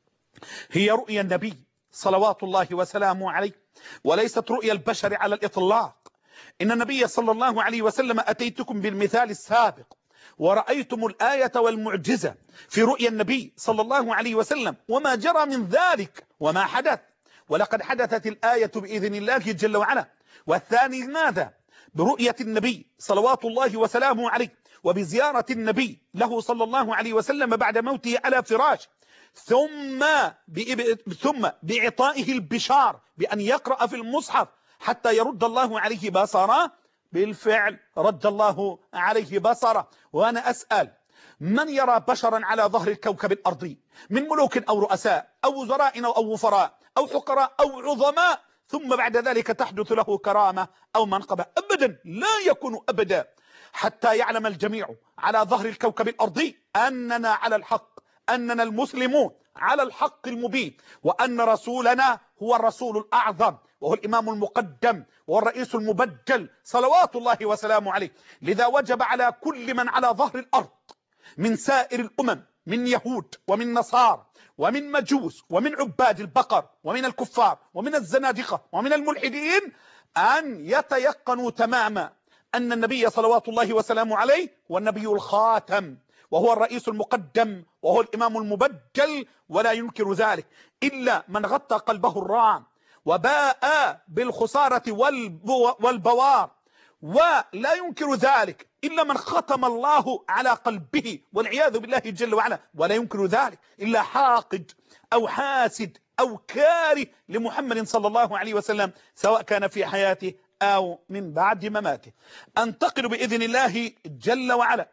هي رؤيا النبي صلوات الله وسلامه عليه وليست رؤيا البشر على الإطلاق. إن النبي صلى الله عليه وسلم أتيتكم بالمثال السابق ورأيتم الآية والمعجزة في رؤيا النبي صلى الله عليه وسلم وما جرى من ذلك وما حدث، ولقد حدثت الآية بإذن الله جل وعلا والثاني ماذا؟ برؤية النبي صلوات الله وسلامه عليه وبزيارة النبي له صلى الله عليه وسلم بعد موته على فراشه، ثم ثم بإعطائه البشار بأن يقرأ في المصحف حتى يرد الله عليه بصره. بالفعل رد الله عليه بصره. وأنا أسأل: من يرى بشرا على ظهر الكوكب الأرضي من ملوك أو رؤساء أو وزراء أو وفراء أو حقراء أو عظماء ثم بعد ذلك تحدث له كرامة أو منقبة؟ أبدا، لا يكون أبدا، حتى يعلم الجميع على ظهر الكوكب الأرضي أننا على الحق، أننا المسلمون على الحق المبين، وأن رسولنا هو الرسول الأعظم وهو الإمام المقدم وهو الرئيس المبجل صلوات الله وسلامه عليه. لذا وجب على كل من على ظهر الأرض من سائر الأمم، من يهود ومن نصارى ومن مجوس ومن عباد البقر ومن الكفار ومن الزنادقة ومن الملحدين، أن يتيقنوا تماما أن النبي صلوات الله وسلامه عليه هو النبي الخاتم وهو الرئيس المقدم وهو الإمام المبجل، ولا ينكر ذلك إلا من غطى قلبه الرام وباء بالخسارة والبوار، ولا ينكر ذلك إلا من ختم الله على قلبه والعياذ بالله جل وعلا، ولا ينكر ذلك إلا حاقد أو حاسد أو كاره لمحمد صلى الله عليه وسلم سواء كان في حياته أو من بعد مماته. أنتقل بإذن الله جل وعلا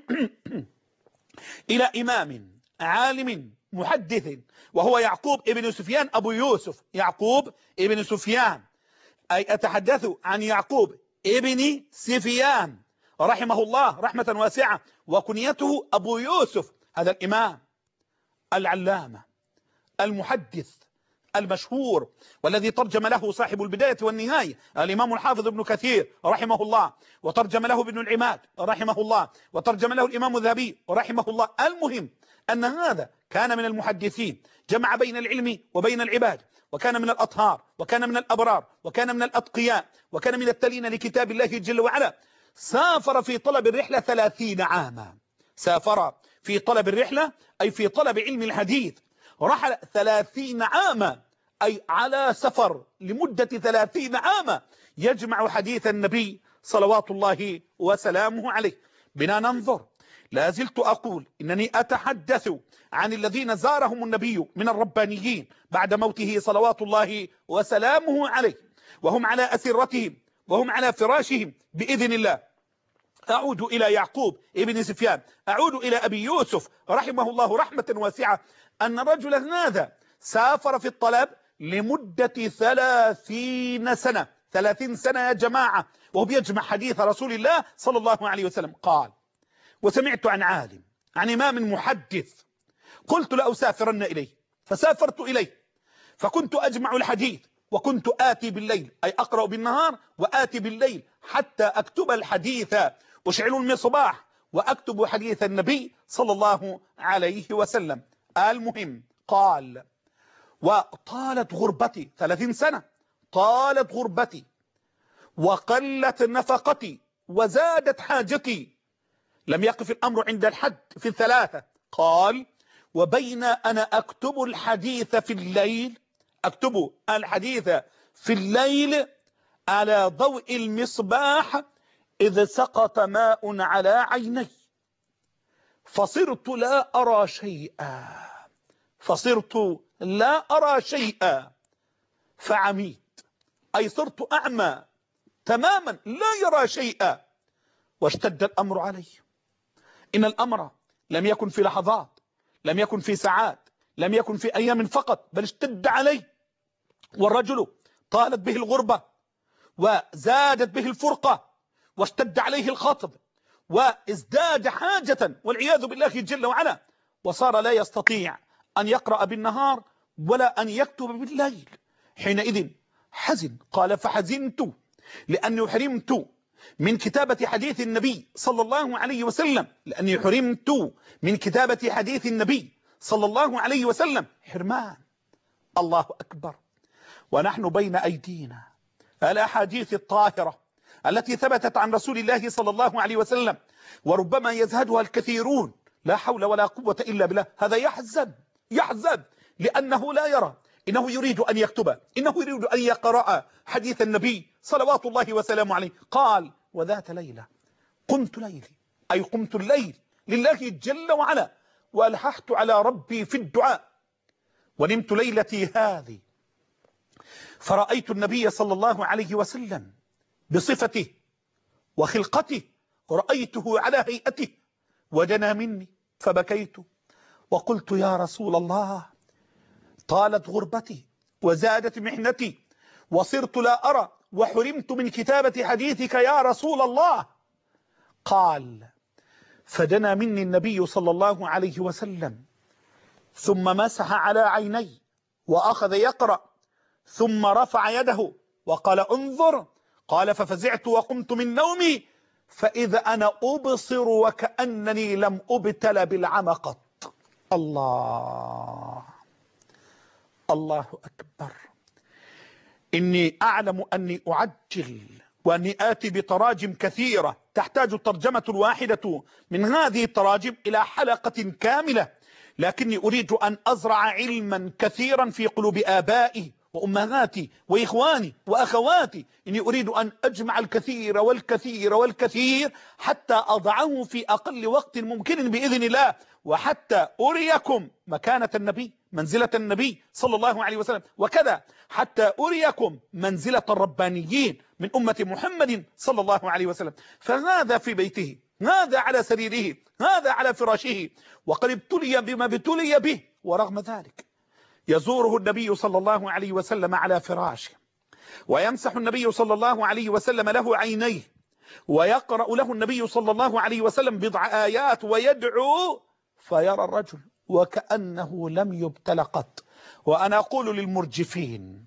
إلى إمام عالم محدث وهو يعقوب ابن سفيان أبو يوسف. يعقوب ابن سفيان، أي أتحدث عن يعقوب ابن سفيان رحمه الله رحمة واسعة، وكنيته أبو يوسف. هذا الإمام العلامة المحدث المشهور والذي ترجم له صاحب البداية والنهاية الإمام الحافظ ابن كثير رحمه الله، وترجم له ابن العماد رحمه الله، وترجم له الإمام الذهبي رحمه الله. المهم أن هذا كان من المحدثين، جمع بين العلم وبين العباد، وكان من الأطهار، وكان من الأبرار، وكان من الأتقياء، وكان من التالين لكتاب الله جل وعلا. سافر في طلب الرحلة ثلاثين عاما. سافر في طلب الرحلة أي في طلب علم الحديث، رحل ثلاثين عاما، أي على سفر لمدة ثلاثين عاما يجمع حديث النبي صلوات الله وسلامه عليه. بنا ننظر. لا زلت أقول إنني أتحدث عن الذين زارهم النبي من الربانيين بعد موته صلوات الله وسلامه عليه، وهم على أسرتهم وهم على فراشهم بإذن الله. أعود إلى يعقوب ابن سفيان، أعود إلى أبي يوسف رحمه الله رحمة واسعة، أن رجلا هذا سافر في الطلب لمدة ثلاثين سنة. ثلاثين سنة يا جماعة، وهو بيجمع حديث رسول الله صلى الله عليه وسلم. قال: وسمعت عن عالم عن إمام محدث قلت لأسافرن إليه، فسافرت إليه فكنت أجمع الحديث، وكنت آتي بالليل، أي أقرأ بالنهار وآتي بالليل حتى أكتب الحديث، أشعل المصباح وأكتب حديث النبي صلى الله عليه وسلم. المهم قال: وطالت غربتي ثلاثين سنة، طالت غربتي وقلت نفقتي وزادت حاجتي. لم يقف الأمر عند الحد في الثلاثة. قال: وبين أنا أكتب الحديث في الليل، أكتب الحديث في الليل على ضوء المصباح إذ سقط ماء على عيني فصرت لا أرى شيئا، فصرت لا أرى شيئا فعميت، أي صرت أعمى تماما لا يرى شيئا. واشتد الأمر علي. إن الأمر لم يكن في لحظات، لم يكن في ساعات، لم يكن في أيام فقط، بل اشتد علي. والرجل طالت به الغربة وزادت به الفرقة واشتد عليه الخطب وازداد حاجة والعياذ بالله جل وعلا، وصار لا يستطيع أن يقرأ بالنهار ولا أن يكتب بالليل. حينئذ حزن. قال: فحزنت لأني حرمت من كتابة حديث النبي صلى الله عليه وسلم، لأني حرمت من كتابة حديث النبي صلى الله عليه وسلم. حرمان. الله أكبر. ونحن بين أيدينا الأحاديث الطاهرة التي ثبتت عن رسول الله صلى الله عليه وسلم، وربما يزهدها الكثيرون. لا حول ولا قوة إلا بالله. هذا يحزن، يحزن لأنه لا يرى إنه يريد أن يكتب، إنه يريد أن يقرأ حديث النبي صلوات الله وسلامه عليه. قال: وذات ليلة قمت ليلي، أي قمت الليل لله جل وعلا، وألححت على ربي في الدعاء، ونمت ليلتي هذه فرأيت النبي صلى الله عليه وسلم بصفته وخلقته، رأيته على هيئته، ودنا مني فبكيت وقلت: يا رسول الله، طالت غربتي وزادت محنتي وصرت لا أرى وحرمت من كتابة حديثك يا رسول الله. قال: فدنا مني النبي صلى الله عليه وسلم ثم مسح على عيني وأخذ يقرأ، ثم رفع يده وقال: انظر. قال: ففزعت وقمت من نومي فإذا أنا أبصر وكأنني لم أبتل بالعمى قط. الله الله أكبر. إني أعلم أني أعجل وأني آتي بتراجم كثيرة تحتاج الترجمة الواحدة من هذه التراجم إلى حلقة كاملة، لكني أريد أن أزرع علما كثيرا في قلوب آبائي وأمهاتي وإخواني وأخواتي. إني أريد أن أجمع الكثير والكثير والكثير حتى أضعه في أقل وقت ممكن بإذن الله، وحتى أريكم مكانة النبي، منزلة النبي صلى الله عليه وسلم، وكذا حتى أريكم منزلة الربانيين من أمة محمد صلى الله عليه وسلم. فهذا في بيته، هذا على سريره، هذا على فراشه، وقد ابتلي بما ابتلي به، ورغم ذلك يزوره النبي صلى الله عليه وسلم على فراشه، ويمسح النبي صلى الله عليه وسلم له عينيه، ويقرأ له النبي صلى الله عليه وسلم بضع آيات ويدعو، فيرى الرجل وكأنه لم يبتل قط. وأنا أقول للمرجفين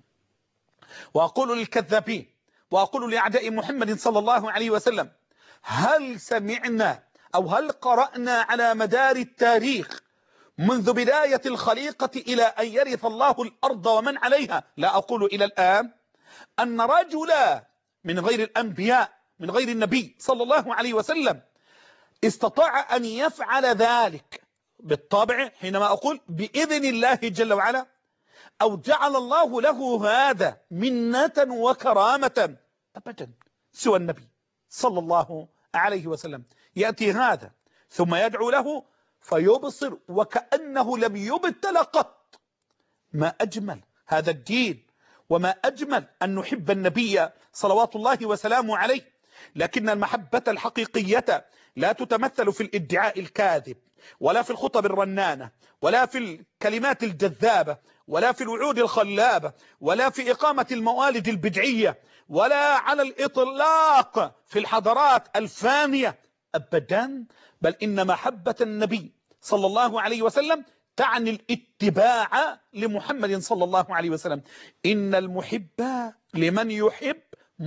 وأقول للكذابين وأقول لأعداء محمد صلى الله عليه وسلم: هل سمعنا أو هل قرأنا على مدار التاريخ منذ بداية الخليقة إلى أن يرث الله الأرض ومن عليها، لا أقول إلى الآن، أن رجلا من غير الأنبياء من غير النبي صلى الله عليه وسلم استطاع أن يفعل ذلك؟ بالطبع حينما أقول بإذن الله جل وعلا، أو جعل الله له هذا منة وكرامة، أبدا سوى النبي صلى الله عليه وسلم. يأتي هذا ثم يدعو له فيبصر وكأنه لم يبتل قط. ما أجمل هذا الدين، وما أجمل أن نحب النبي صلوات الله وسلامه عليه. لكن المحبة الحقيقية لا تتمثل في الادعاء الكاذب، ولا في الخطب الرنانة، ولا في الكلمات الجذابة، ولا في الوعود الخلابة، ولا في إقامة الموالد البدعية، ولا على الإطلاق في الحضارات الفانية أبدا. بل إن محبة النبي صلى الله عليه وسلم تعني الاتباع لمحمد صلى الله عليه وسلم. إن المحب لمن يحب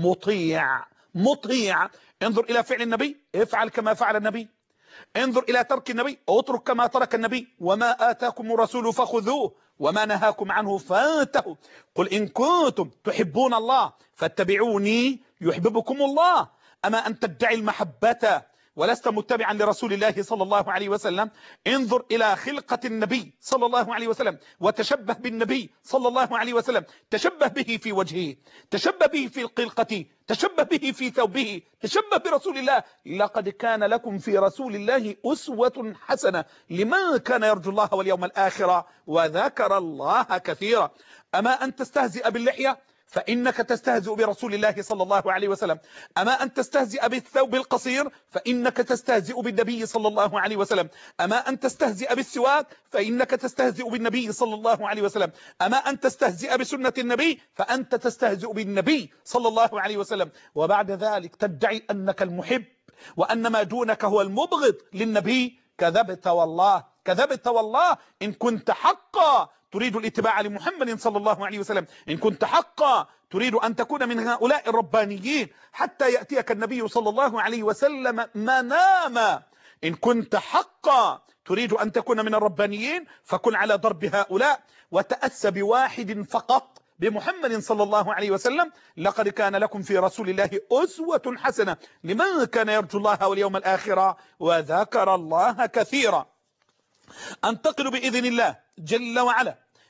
مطيع مطيع. انظر إلى فعل النبي، افعل كما فعل النبي. انظر إلى ترك النبي، اترك كما ترك النبي. وما آتاكم الرسول فخذوه وما نهاكم عنه فانتهوا. قل إن كنتم تحبون الله فاتبعوني يحببكم الله. أما أن تدعي المحبة ولست متبعا لرسول الله صلى الله عليه وسلم؟ انظر إلى خلقة النبي صلى الله عليه وسلم وتشبه بالنبي صلى الله عليه وسلم، تشبه به في وجهه، تشبه به في خلقته، تشبه به في ثوبه، تشبه برسول الله. لقد كان لكم في رسول الله أسوة حسنة لمن كان يرجو الله واليوم الآخر وذكر الله كثيرا. أما أن تستهزئ باللحية فإنك تستهزئ برسول الله صلى الله عليه وسلم. أما أن تستهزئ بالثوب القصير فإنك تستهزئ بالنبي صلى الله عليه وسلم. أما أن تستهزئ بالسواك فإنك تستهزئ بالنبي صلى الله عليه وسلم. أما أن تستهزئ بسنة النبي فأنت تستهزئ بالنبي صلى الله عليه وسلم. وبعد ذلك تدعي أنك المحب وأن ما دونك هو المبغض للنبي. كذبت والله، كذبت والله. إن كنت حقا تريد الاتباع لمحمد صلى الله عليه وسلم، إن كنت حقا تريد أن تكون من هؤلاء الربانيين حتى يأتيك النبي صلى الله عليه وسلم مناما، إن كنت حقا تريد أن تكون من الربانيين فكن على ضرب هؤلاء وتأسى بواحد فقط، بمحمد صلى الله عليه وسلم. لقد كان لكم في رسول الله أسوة حسنة لمن كان يرجو الله واليوم الآخر وذكر الله كثيرا. أنتقل بإذن الله جل وعلا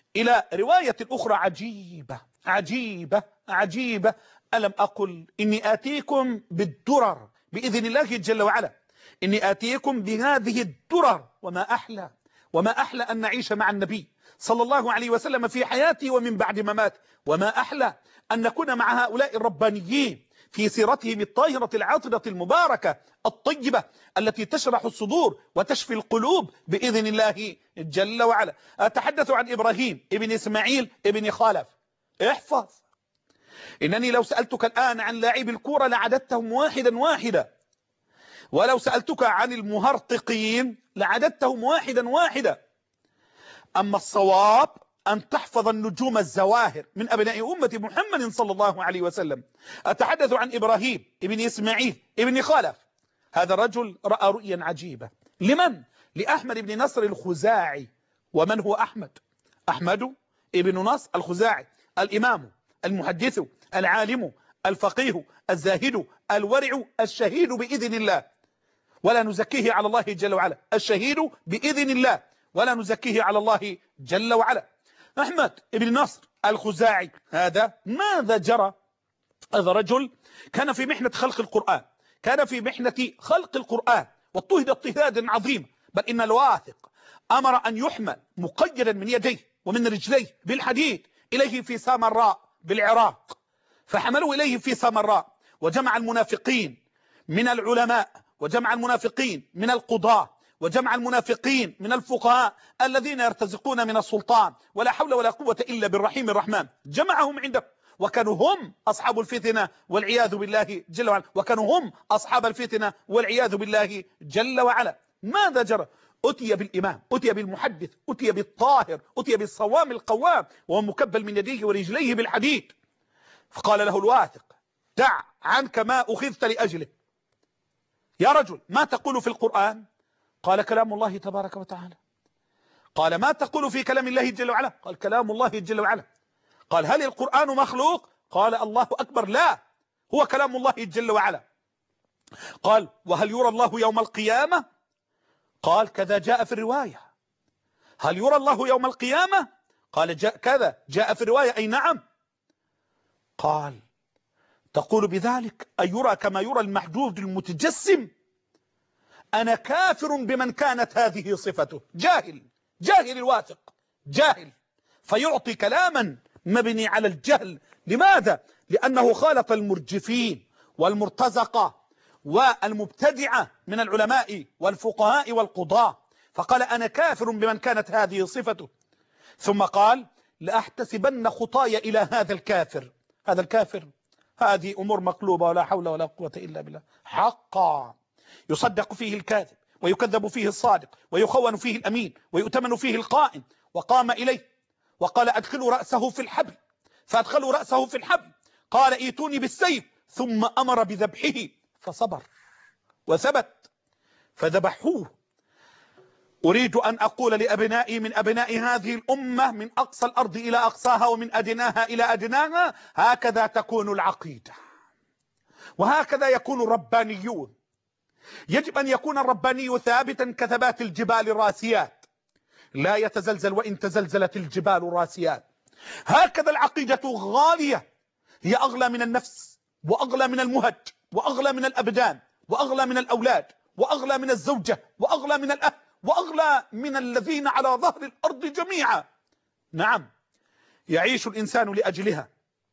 إلى رواية أخرى عجيبة عجيبة عجيبة: ألم أقل إني آتيكم بالدرر بإذن الله جل وعلا، إني آتيكم بهذه الدرر، وما أحلى وما أحلى أن نعيش مع النبي صلى الله عليه وسلم في حياته ومن بعد مماته، وما أحلى أن نكون مع هؤلاء الربانيين في سيرتهم الطاهرة العاطرة المباركة الطيبة التي تشرح الصدور وتشفي القلوب بإذن الله جل وعلا. أتحدث عن إبراهيم ابن إسماعيل ابن خالف. احفظ، إنني لو سألتك الآن عن لاعبي الكورة لعددتهم واحدا واحدا، ولو سألتك عن المهرطقين لعددتهم واحدا واحدا. أما الصواب أن تحفظ النجوم الزواهر من أبناء أمة محمد صلى الله عليه وسلم. أتحدث عن إبراهيم ابن إسماعيل ابن خالف. هذا الرجل رأى رؤيا عجيبة. لمن؟ لأحمد بن نصر الخزاعي. ومن هو أحمد؟ أحمد ابن نصر الخزاعي، الإمام المحدث العالم الفقيه الزاهد الورع الشهيد بإذن الله، ولا نزكيه على الله جل وعلا، الشهيد بإذن الله ولا نزكيه على الله جل وعلا. أحمد بن نصر الخزاعي هذا ماذا جرى؟ هذا رجل كان في محنة خلق القرآن، كان في محنة خلق القرآن واضطهد اضطهادا عظيما، بل إن الواثق أمر أن يحمل مقيدا من يديه ومن رجليه بالحديد إليه في سامراء بالعراق، فحملوا إليه في سامراء، وجمع المنافقين من العلماء، وجمع المنافقين من القضاة، وجمع المنافقين من الفقهاء الذين يرتزقون من السلطان ولا حول ولا قوة إلا بالرحيم الرحمن، جمعهم عنده، وكانوا هم أصحاب الفتنة والعياذ بالله جل وعلا، وكانوا هم أصحاب الفتنة والعياذ بالله جل وعلا. ماذا جرى؟ أتي بالإمام، أتي بالمحدث، أتي بالطاهر، أتي بالصوام القوام، وهو مكبل من يديه ورجليه بالحديد. فقال له الواثق: دع عنك ما أخذت لأجله. يا رجل، ما تقول في القرآن؟ قال: كلام الله تبارك وتعالى. قال: ما تقول في كلام الله جل وعلا؟ قال: كلام الله جل وعلا. قال: هل القرآن مخلوق؟ قال: الله أكبر، لا، هو كلام الله جل وعلا. قال: وهل يرى الله يوم القيامة؟ قال: كذا جاء في الرواية. هل يرى الله يوم القيامة؟ قال: جاء كذا جاء في الرواية. أي نعم. قال: تقول بذلك أن يرى كما يرى المحدود المتجسم؟ أنا كافر بمن كانت هذه صفته. جاهل، جاهل الواثق، جاهل، فيعطي كلاما مبني على الجهل. لماذا؟ لأنه خالط المرجفين والمرتزقة والمبتدعة من العلماء والفقهاء والقضاة، فقال: أنا كافر بمن كانت هذه صفته. ثم قال: لأحتسبن خطايا إلى هذا الكافر. هذا الكافر، هذه أمور مقلوبة ولا حول ولا قوة إلا بالله. حقا يصدق فيه الكاذب ويكذب فيه الصادق ويخون فيه الأمين ويؤتمن فيه القائم. وقام إليه وقال: أدخلوا رأسه في الحبل، فأدخلوا رأسه في الحبل. قال: ايتوني بالسيف، ثم أمر بذبحه، فصبر وثبت فذبحوه. أريد أن أقول لأبنائي من أبناء هذه الأمة من أقصى الأرض إلى أقصاها ومن أدناها إلى أدناها: هكذا تكون العقيدة، وهكذا يكون الربانيون. يجب أن يكون الرباني ثابتا كثبات الجبال الراسيات، لا يتزلزل وإن تزلزلت الجبال الراسيات. هكذا العقيدة غالية، هي أغلى من النفس، وأغلى من المهج، وأغلى من الأبدان، وأغلى من الأولاد، وأغلى من الزوجة، وأغلى من الأهل، وأغلى من الذين على ظهر الأرض جميعا. نعم، يعيش الإنسان لأجلها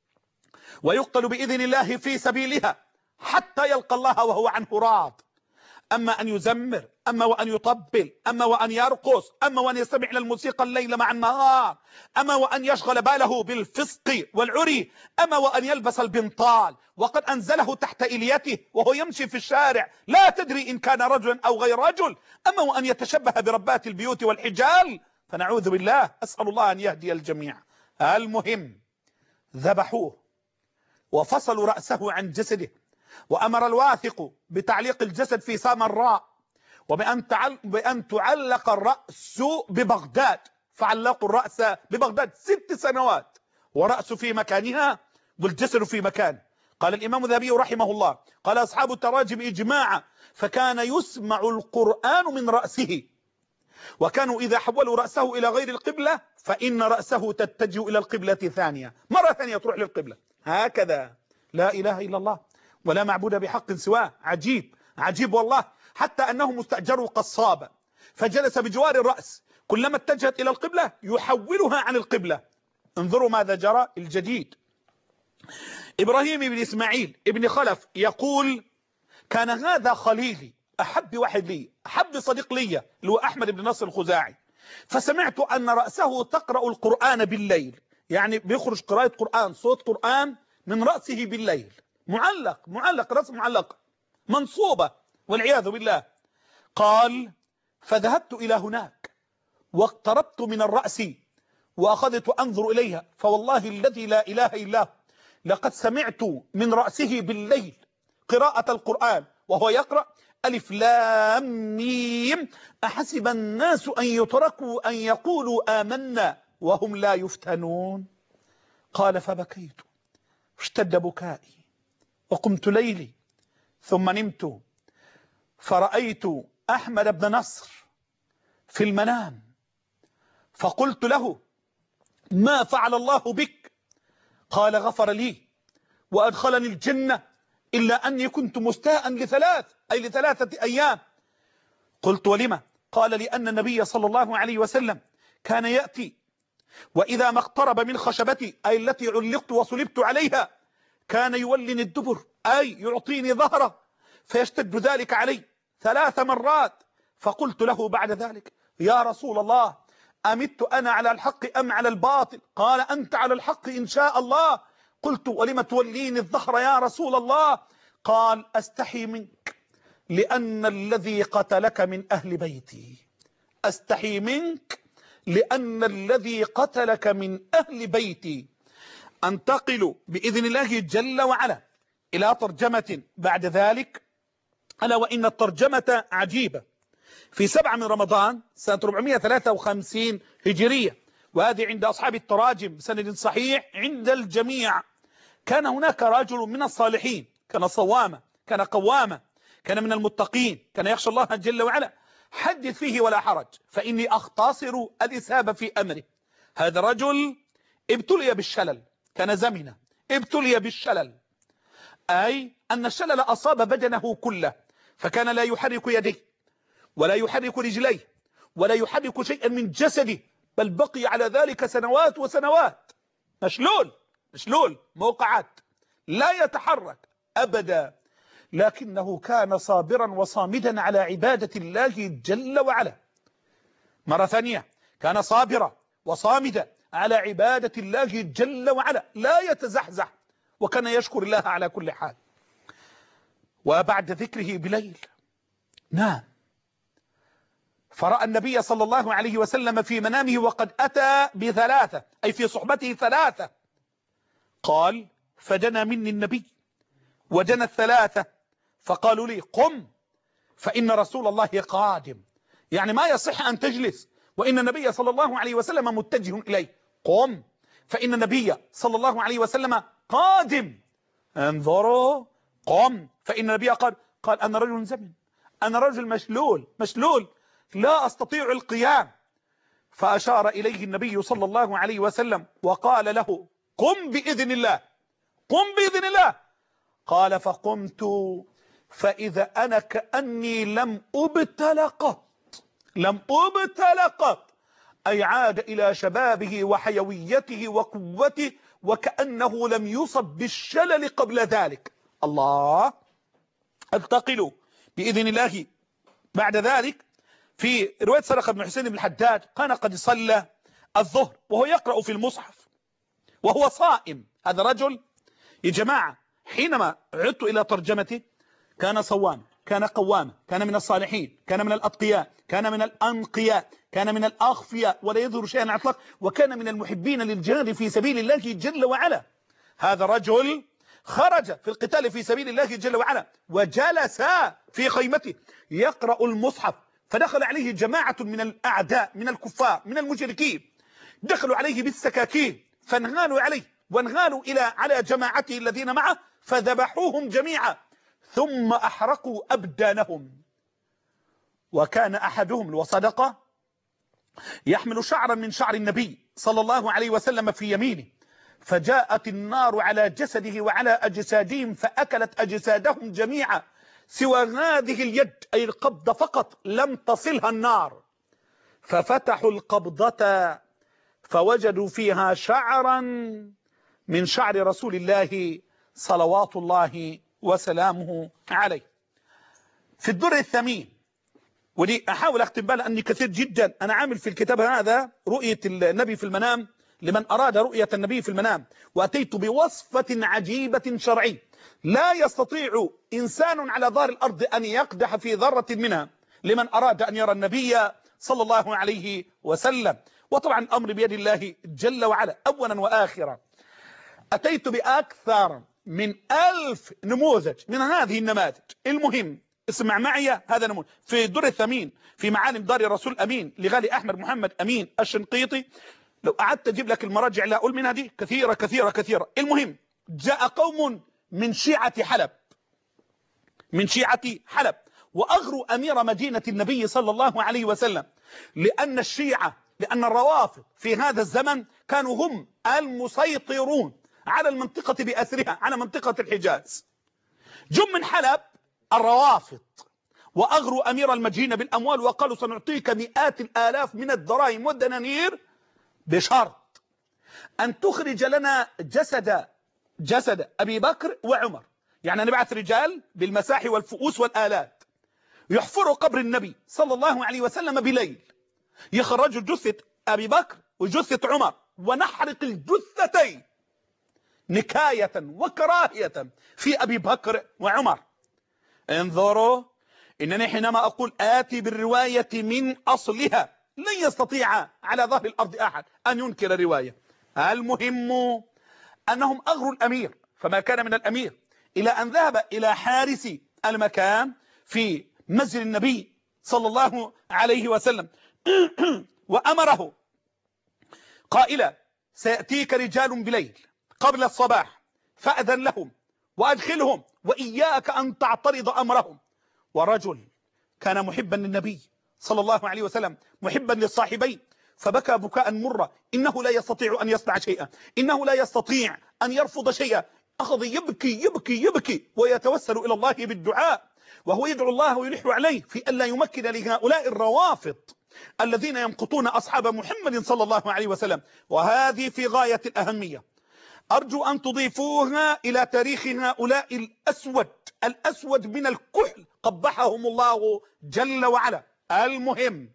ويقتل بإذن الله في سبيلها حتى يلقى الله وهو عنه راض. أما أن يزمر، أما وأن يطبل، أما وأن يرقص، أما وأن يستمع إلى الموسيقى الليل مع النهار، أما وأن يشغل باله بالفسق والعري، أما وأن يلبس البنطال وقد أنزله تحت إليته وهو يمشي في الشارع لا تدري إن كان رجلا أو غير رجل، أما وأن يتشبه بربات البيوت والحجال، فنعوذ بالله، أسأل الله أن يهدي الجميع. المهم، ذبحوه وفصلوا رأسه عن جسده، وأمر الواثق بتعليق الجسد في سامراء، وبأن تعل... بأن تعلق الرأس ببغداد. فعلقوا الرأس ببغداد ست سنوات، ورأس في مكانها والجسد في مكان. قال الإمام الذهبي رحمه الله: قال أصحاب التراجم إجماعا: فكان يسمع القرآن من رأسه. وكانوا إذا حولوا رأسه إلى غير القبلة فإن رأسه تتجه إلى القبلة ثانية، مرة ثانية تروح للقبلة، هكذا. لا إله إلا الله ولا معبود بحق سواه. عجيب عجيب والله، حتى أنهم استأجروا قصابا فجلس بجوار الرأس، كلما اتجهت إلى القبلة يحولها عن القبلة. انظروا ماذا جرى الجديد. إبراهيم بن إسماعيل ابن خلف يقول: كان هذا خليلي، أحب واحد لي، أحب صديق لي، اللي هو أحمد بن نصر الخزاعي، فسمعت أن رأسه تقرأ القرآن بالليل، يعني بيخرج قراءة قرآن، صوت قرآن من رأسه بالليل، معلق معلق رأس معلق منصوبة والعياذ بالله. قال: فذهبت إلى هناك واقتربت من الرأس وأخذت أنظر إليها، فوالله الذي لا إله إلا هو لقد سمعت من رأسه بالليل قراءة القرآن وهو يقرأ: ألف لام ميم أحسب الناس أن يتركوا أن يقولوا آمنا وهم لا يفتنون. قال: فبكيت اشتد بكائي وقمت ليلي، ثم نمت فرأيت أحمد بن نصر في المنام، فقلت له: ما فعل الله بك؟ قال: غفر لي وأدخلني الجنة، إلا أني كنت مستاء لثلاث أي لثلاثة أيام. قلت: ولما؟ قال: لأن النبي صلى الله عليه وسلم كان يأتي وإذا ما اقترب من خشبتي أي التي علقت وصلبت عليها كان يولني الدبر أي يعطيني ظهره، فيشتد ذلك علي ثلاث مرات. فقلت له بعد ذلك: يا رسول الله، أمت أنا على الحق أم على الباطل؟ قال: أنت على الحق إن شاء الله. قلت: ولم توليني الظهر يا رسول الله؟ قال: أستحي منك لأن الذي قتلك من أهل بيتي، أستحي منك لأن الذي قتلك من أهل بيتي. أنتقل بإذن الله جل وعلا إلى ترجمة بعد ذلك، ألا وإن الترجمة عجيبة. في سبعة من رمضان سنة أربعمائة وثلاثة وخمسين هجرية، وهذه عند أصحاب التراجم بسند صحيح عند الجميع، كان هناك رجل من الصالحين، كان صوامة، كان قوامة، كان من المتقين، كان يخشى الله جل وعلا. حدث فيه ولا حرج، فإني أختصر الإسابة في أمره. هذا رجل ابتلي بالشلل، كان زمنة، ابتلي بالشلل، أي أن الشلل أصاب بدنه كله، فكان لا يحرك يديه ولا يحرك رجليه ولا يحرك شيئا من جسده، بل بقي على ذلك سنوات وسنوات، مشلول مشلول موقعات، لا يتحرك أبدا، لكنه كان صابرا وصامدا على عبادة الله جل وعلا. مرة ثانية، كان صابرا وصامدا على عبادة الله جل وعلا، لا يتزحزح، وكان يشكر الله على كل حال. وبعد ذكره بليل نام، فرأى النبي صلى الله عليه وسلم في منامه وقد أتى بثلاثة أي في صحبته ثلاثة. قال: فدنا مني النبي ودنا الثلاثة فقالوا لي: قم فإن رسول الله قادم، يعني ما يصح أن تجلس وإن النبي صلى الله عليه وسلم متجه إليه، قم فإن النبي صلى الله عليه وسلم قادم. انظروا، قم فإن النبي قال قال أنا رجل زمن، أنا رجل مشلول مشلول لا أستطيع القيام. فأشار إليه النبي صلى الله عليه وسلم وقال له: قم بإذن الله، قم بإذن الله. قال: فقمت فإذا أنا كأني لم أبتل قط، لم أبتل قط، أي عاد إلى شبابه وحيويته وقوته وكأنه لم يصب بالشلل قبل ذلك. الله. انتقلوا بإذن الله بعد ذلك في رواية سرقة بن حسين بن الحداد، كان قد صلى الظهر وهو يقرأ في المصحف وهو صائم. هذا رجل يا جماعة حينما عدت إلى ترجمته كان صوام، كان قوام، كان من الصالحين، كان من الأتقياء، كان من الأنقياء، كان من الأخفياء ولا يظهر شيئا على الإطلاق، وكان من المحبين للجهاد في سبيل الله جل وعلا. هذا رجل خرج في القتال في سبيل الله جل وعلا وجلس في خيمته يقرأ المصحف، فدخل عليه جماعة من الأعداء من الكفار من المشركين، دخلوا عليه بالسكاكين فانغالوا عليه وانغالوا إلى على جماعته الذين معه فذبحوهم جميعا ثم أحرقوا أبدانهم. وكان أحدهم وصدقه يحمل شعرا من شعر النبي صلى الله عليه وسلم في يمينه، فجاءت النار على جسده وعلى أجسادهم فأكلت أجسادهم جميعا، سوى هذه اليد أي القبضة فقط لم تصلها النار، ففتحوا القبضة فوجدوا فيها شعرا من شعر رسول الله صلوات الله وسلامه عليه. في الدر الثمين، ودي أحاول أختم بها لأني كثير جدا أنا عامل في الكتاب هذا رؤية النبي في المنام لمن أراد رؤية النبي في المنام، وأتيت بوصفة عجيبة شرعية لا يستطيع إنسان على ظهر الأرض أن يقدح في ذرة منها لمن أراد أن يرى النبي صلى الله عليه وسلم. وطبعا الأمر بيد الله جل وعلا أولا وآخرا. أتيت بأكثر من ألف نموذج من هذه النماذج. المهم اسمع معي هذا نموذج في الدر الثمين في معالم دار الرسول الأمين لغالي أحمد محمد أمين الشنقيطي. لو قعدت أجيب لك المراجع لا أقول منها دي كثيرة كثيرة كثيرة. المهم جاء قوم من شيعة حلب من شيعة حلب وأغروا أمير مدينة النبي صلى الله عليه وسلم، لأن الشيعة لأن الروافض في هذا الزمن كانوا هم المسيطرون على المنطقة بأسرها على منطقة الحجاز. جم من حلب الروافض وأغروا أمير المدينة بالأموال وقالوا سنعطيك مئات الآلاف من الدراهم والدنانير بشرط أن تخرج لنا جسد جسد أبي بكر وعمر. يعني نبعث رجال بالمساحي والفؤوس والآلات يحفروا قبر النبي صلى الله عليه وسلم بليل، يخرجوا جثة أبي بكر وجثة عمر ونحرق الجثتين نكاية وكراهية في أبي بكر وعمر. انظروا إنني حينما أقول آتي بالرواية من أصلها لن يستطيع على ظهر الأرض أحد أن ينكر الرواية. المهم أنهم أغروا الأمير، فما كان من الأمير إلى أن ذهب إلى حارس المكان في مسجد النبي صلى الله عليه وسلم وأمره قائلا سيأتيك رجال بليل قبل الصباح فأذن لهم وأدخلهم وإياك أن تعترض أمرهم. ورجل كان محبا للنبي صلى الله عليه وسلم محبا للصاحبين فبكى بكاء مرة، إنه لا يستطيع أن يصنع شيئا، إنه لا يستطيع أن يرفض شيئا. أخذ يبكي يبكي يبكي ويتوسل إلى الله بالدعاء، وهو يدعو الله ويلح عليه في ألا يمكن لهؤلاء الروافض الذين يمقتون أصحاب محمد صلى الله عليه وسلم. وهذه في غاية الأهمية، أرجو أن تضيفوها إلى تاريخ هؤلاء الأسود الأسود من الكحل قبحهم الله جل وعلا. المهم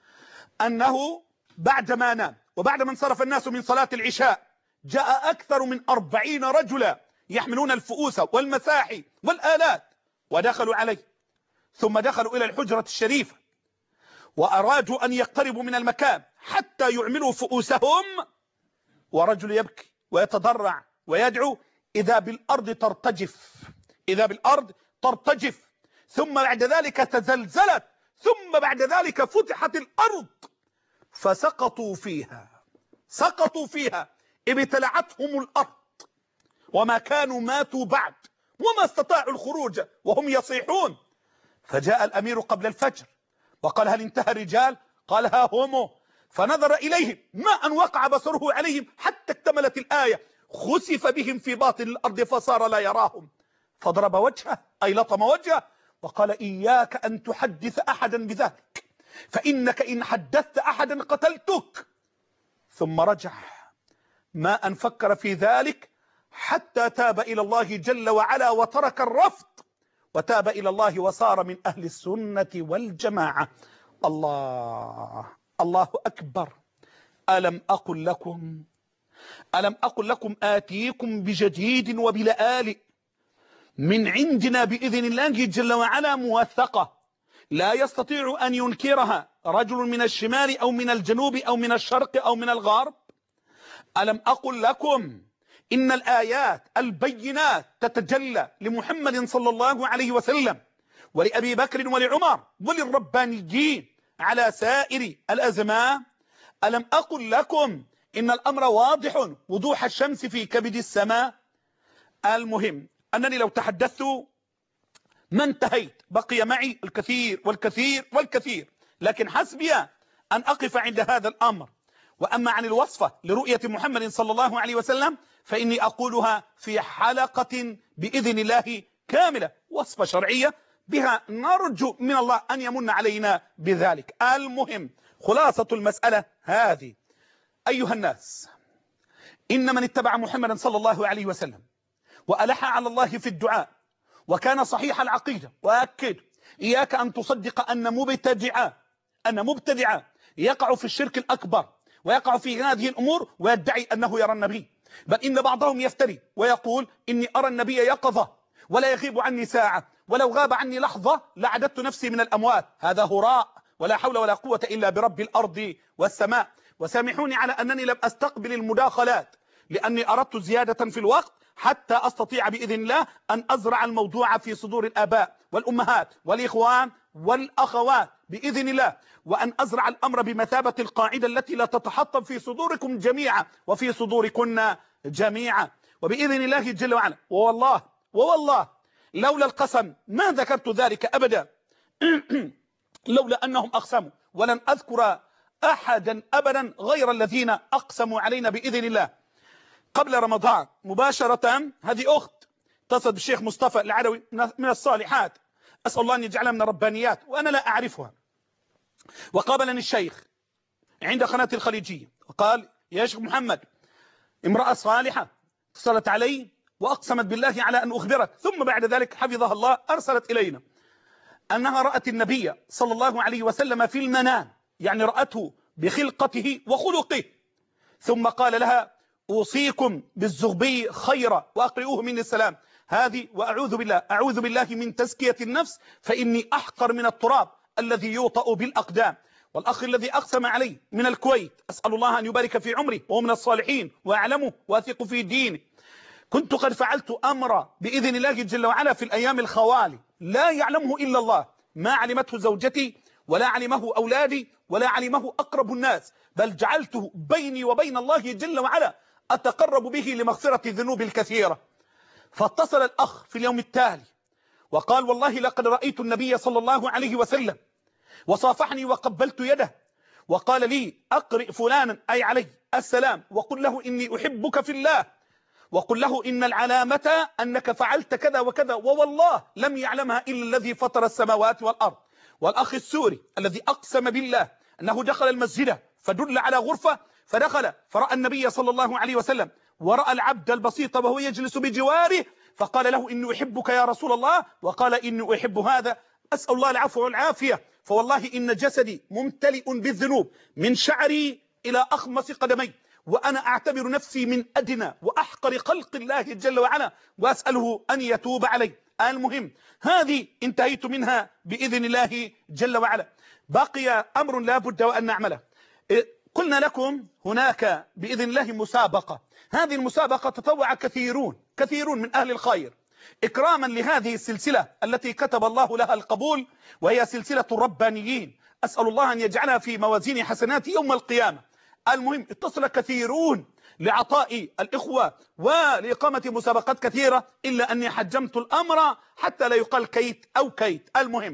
أنه بعدما نام وبعدما انصرف الناس من صلاة العشاء جاء أكثر من أربعين رجلا يحملون الفؤوس والمساحي والآلات ودخلوا عليه، ثم دخلوا إلى الحجرة الشريفة وأرادوا أن يقتربوا من المكان حتى يعملوا فؤوسهم، ورجل يبكي ويتضرع ويدعو إذا بالأرض ترتجف إذا بالأرض ترتجف ثم بعد ذلك تزلزلت، ثم بعد ذلك فتحت الأرض فسقطوا فيها سقطوا فيها ابتلعتهم الأرض وما كانوا ماتوا بعد وما استطاعوا الخروج وهم يصيحون. فجاء الأمير قبل الفجر وقال هل انتهى الرجال؟ قال ها هم. فنظر إليهم ما أن وقع بصره عليهم حتى اكتملت الآية خسف بهم في باطن الأرض فصار لا يراهم، فضرب وجهه أي لطم وجهه وقال إياك أن تحدث أحدا بذلك فإنك إن حدثت أحدا قتلتك. ثم رجع ما أن فكر في ذلك حتى تاب إلى الله جل وعلا وترك الرفض وتاب إلى الله وصار من أهل السنة والجماعة. الله الله أكبر. ألم أقل لكم ألم أقل لكم آتيكم بجديد وبلآل من عندنا بإذن الله جل وعلا موثقة لا يستطيع أن ينكرها رجل من الشمال أو من الجنوب أو من الشرق أو من الغرب. ألم أقل لكم إن الآيات البينات تتجلى لمحمد صلى الله عليه وسلم ولأبي بكر ولعمر وللربانيين على سائر الأزمان. ألم أقل لكم إن الأمر واضح وضوح الشمس في كبد السماء. المهم أنني لو تحدثت ما انتهيت، بقي معي الكثير والكثير والكثير، لكن حسبي أن أقف عند هذا الأمر. وأما عن الوصفة لرؤية محمد صلى الله عليه وسلم فإني أقولها في حلقة بإذن الله كاملة، وصفة شرعية بها نرجو من الله أن يمن علينا بذلك. المهم خلاصة المسألة هذه أيها الناس، إن من اتبع محمدا صلى الله عليه وسلم وألح على الله في الدعاء وكان صحيح العقيدة، وأكد إياك أن تصدق أن مبتدعا أن مبتدعا يقع في الشرك الأكبر ويقع في هذه الأمور ويدعي أنه يرى النبي، بل إن بعضهم يفتري ويقول إني أرى النبي يقظة ولا يغيب عني ساعة، ولو غاب عني لحظة لعددت نفسي من الأموات. هذا هراء ولا حول ولا قوة إلا برب الأرض والسماء. وسامحوني على أنني لم أستقبل المداخلات لأني أردت زيادة في الوقت حتى أستطيع بإذن الله أن أزرع الموضوع في صدور الآباء والأمهات والإخوان والأخوات بإذن الله، وأن أزرع الأمر بمثابة القاعدة التي لا تتحطم في صدوركم جميعا وفي صدوركن جميعا وبإذن الله جل وعلا. ووالله ووالله لولا القسم ما ذكرت ذلك أبدا لولا أنهم أقسموا، ولن أذكر أحدا أبدا غير الذين أقسموا علينا بإذن الله. قبل رمضان مباشرة هذه أخت اتصلت بالشيخ مصطفى العلوي من الصالحات، أسأل الله أن يجعلها من الربانيات وأنا لا أعرفها، وقابلني الشيخ عند قناة الخليجية وقال يا شيخ محمد امرأة صالحة اتصلت علي وأقسمت بالله على أن أخبرك، ثم بعد ذلك حفظها الله أرسلت إلينا أنها رأت النبي صلى الله عليه وسلم في المنام، يعني رأته بخلقته وخلقه، ثم قال لها أوصيكم بالزغبي خيرا وأقرئوه مني السلام. هذه وأعوذ بالله أعوذ بالله من تزكية النفس فإني أحقر من التراب الذي يوطأ بالأقدام. والأخ الذي أقسم علي من الكويت أسأل الله أن يبارك في عمري وهو من الصالحين وأعلمه وأثق في دينه، كنت قد فعلت أمرا بإذن الله جل وعلا في الأيام الخوالي لا يعلمه إلا الله، ما علمته زوجتي ولا علمه أولادي ولا علمه أقرب الناس، بل جعلته بيني وبين الله جل وعلا أتقرب به لمغفرة الذنوب الكثيرة. فاتصل الأخ في اليوم التالي وقال والله لقد رأيت النبي صلى الله عليه وسلم وصافحني وقبلت يده وقال لي أقرئ فلانا أي علي السلام وقل له إني أحبك في الله وقل له إن العلامة أنك فعلت كذا وكذا، ووالله لم يعلمها إلا الذي فطر السماوات والأرض. والأخ السوري الذي أقسم بالله أنه دخل المسجد فدل على غرفة فدخل فرأى النبي صلى الله عليه وسلم ورأى العبد البسيط وهو يجلس بجواره فقال له إني أحبك يا رسول الله، وقال إني أحب هذا، أسأل الله العفو والعافية، فوالله إن جسدي ممتلئ بالذنوب من شعري إلى أخمص قدمي، وأنا أعتبر نفسي من أدنى وأحقر خلق الله جل وعلا وأسأله أن يتوب علي. المهم هذه انتهيت منها بإذن الله جل وعلا. بقي أمر لا بد وأن نعمله. قلنا لكم هناك بإذن الله مسابقة، هذه المسابقة تطوع كثيرون كثيرون من أهل الخير إكراما لهذه السلسلة التي كتب الله لها القبول، وهي سلسلة الربانيين، أسأل الله أن يجعلها في موازين حسنات يوم القيامة. المهم اتصل كثيرون لعطاء الإخوة ولإقامة مسابقات كثيرة، إلا أني حجمت الأمر حتى لا يقال كيت أو كيت. المهم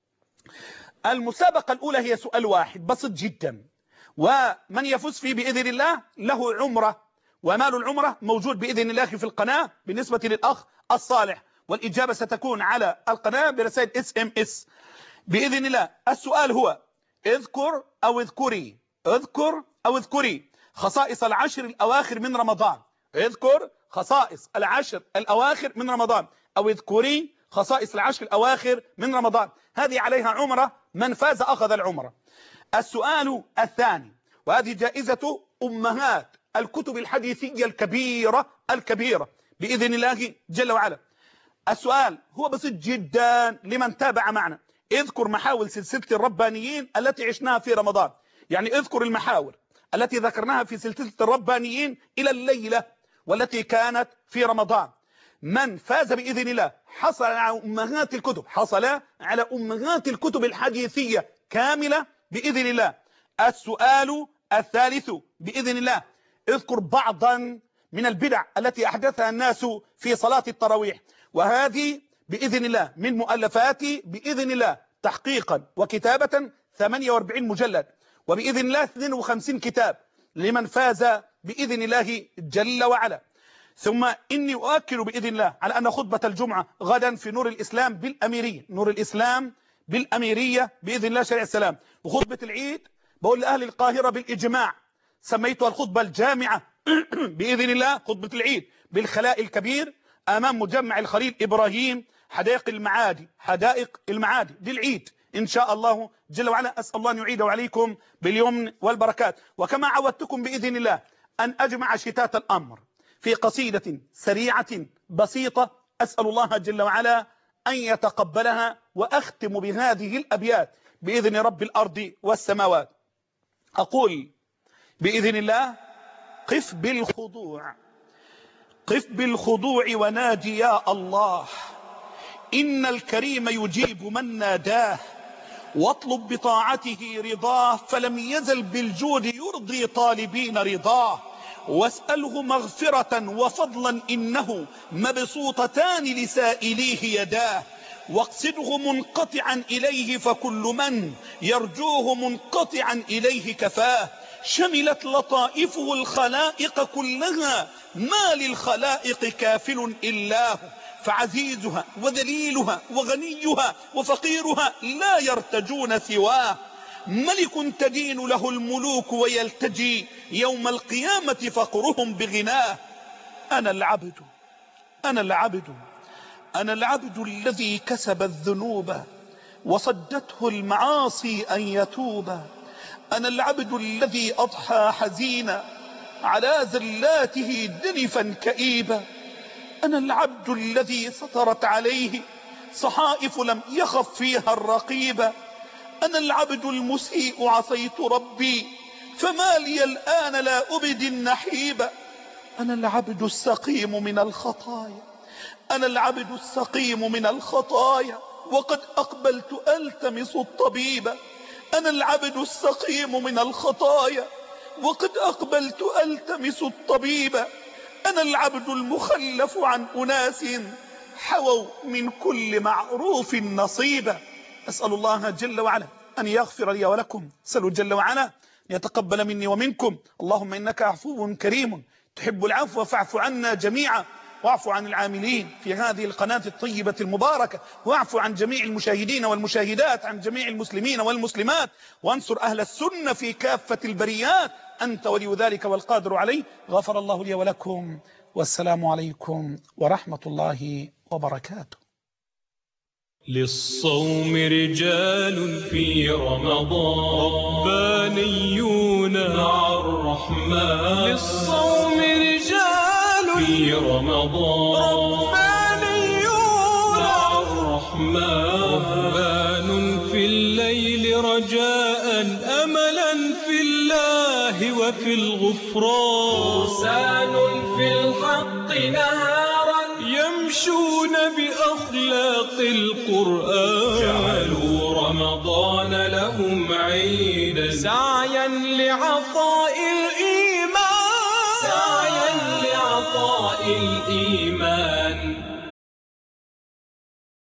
المسابقة الأولى هي سؤال واحد بسيط جدا، ومن يفوز فيه بإذن الله له عمرة، ومال العمرة موجود بإذن الله في القناة بالنسبة للأخ الصالح، والإجابة ستكون على القناة برسائل اس ام اس بإذن الله. السؤال هو اذكر أو اذكري اذكر أو اذكري خصائص العشر الأواخر من رمضان. اذكر خصائص العشر الأواخر من رمضان أو اذكري خصائص العشر الأواخر من رمضان. هذه عليها عمرة، من فاز أخذ العمرة. السؤال الثاني، وهذه جائزة أمهات الكتب الحديثية الكبيرة الكبيرة بإذن الله جل وعلا. السؤال هو بسيط جدا لمن تابع معنا، اذكر محاور سلسلة الربانيين التي عشناها في رمضان، يعني اذكر المحاور التي ذكرناها في سلسلة الربانيين إلى الليلة والتي كانت في رمضان. من فاز بإذن الله حصل على أمهات الكتب، حصل على أمهات الكتب الحديثية كاملة بإذن الله. السؤال الثالث بإذن الله، اذكر بعضا من البدع التي أحدثها الناس في صلاة التراويح، وهذه بإذن الله من مؤلفاتي بإذن الله تحقيقا وكتابة ثمانية وأربعين مجلد، وبإذن الله اثنين وخمسين كتاب لمن فاز بإذن الله جل وعلا. ثم إني أؤكد بإذن الله على أن خطبة الجمعة غدا في نور الإسلام بالأميرية، نور الإسلام بالأميرية بإذن الله شريع السلام. وخطبة العيد بقول لأهل القاهرة بالإجماع سميتها الخطبة الجامعة بإذن الله خطبة العيد بالخلاء الكبير أمام مجمع الخليل إبراهيم حدائق المعادي، حدائق المعادي دي العيد إن شاء الله جل وعلا. أسأل الله أن يعيده عليكم باليمن والبركات. وكما عودتكم بإذن الله أن أجمع شتات الأمر في قصيدة سريعة بسيطة أسأل الله جل وعلا أن يتقبلها، وأختم بهذه الأبيات بإذن رب الأرض والسماوات. أقول بإذن الله: قف بالخضوع، قف بالخضوع ونادي يا الله، إن الكريم يجيب من ناداه، واطلب بطاعته رضاه، فلم يزل بالجود يرضي طالبين رضاه، واسأله مغفرة وفضلا إنه مبسوطتان لسائليه يداه، واقصده منقطعا إليه فكل من يرجوه منقطعا إليه كفاه، شملت لطائفه الخلائق كلها ما للخلائق كافل إلاه، فعزيزها وذليلها وغنيها وفقيرها لا يرتجون سواه، ملك تدين له الملوك ويلتجي يوم القيامة فقرهم بغناه. أنا العبد أنا العبد أنا العبد الذي كسب الذنوب وصدته المعاصي أن يتوب، أنا العبد الذي أضحى حزينا على زلاته دنفا كئيبا، أنا العبد الذي سطرت عليه صحائف لم يخف فيها الرقيبة، أنا العبد المسيء عصيت ربي فما لي الآن لا أبدي النحيب، أنا العبد السقيم من الخطايا أنا العبد السقيم من الخطايا وقد أقبلت ألتمس الطبيب، أنا العبد السقيم من الخطايا وقد أقبلت ألتمس الطبيب، أنا العبد المخلف عن أناس حووا من كل معروف نصيبا. أسأل الله جل وعلا أن يغفر لي ولكم، أسأل جل وعلا أن يتقبل مني ومنكم. اللهم إنك عفو كريم تحب العفو فاعف عنا جميعا، واعف عن العاملين في هذه القناة الطيبة المباركة، واعف عن جميع المشاهدين والمشاهدات، عن جميع المسلمين والمسلمات، وانصر أهل السنة في كافة البريات، أنت ولي ذلك والقادر عليه. غفر الله لي ولكم، والسلام عليكم ورحمة الله وبركاته. للصوم رجال في رمضان ربانيون مع الرحمن، للصوم رجال في رمضان ربانيون مع الرحمن، رهبان في الليل رجاء أملا في الله وفي الغفران، فرسان في الحق نهارا يمشون بأخلاق القرآن، جعلوا رمضان لهم عيدا سعيا لعطاء الإيمان، سعيا لعطاء الإيمان.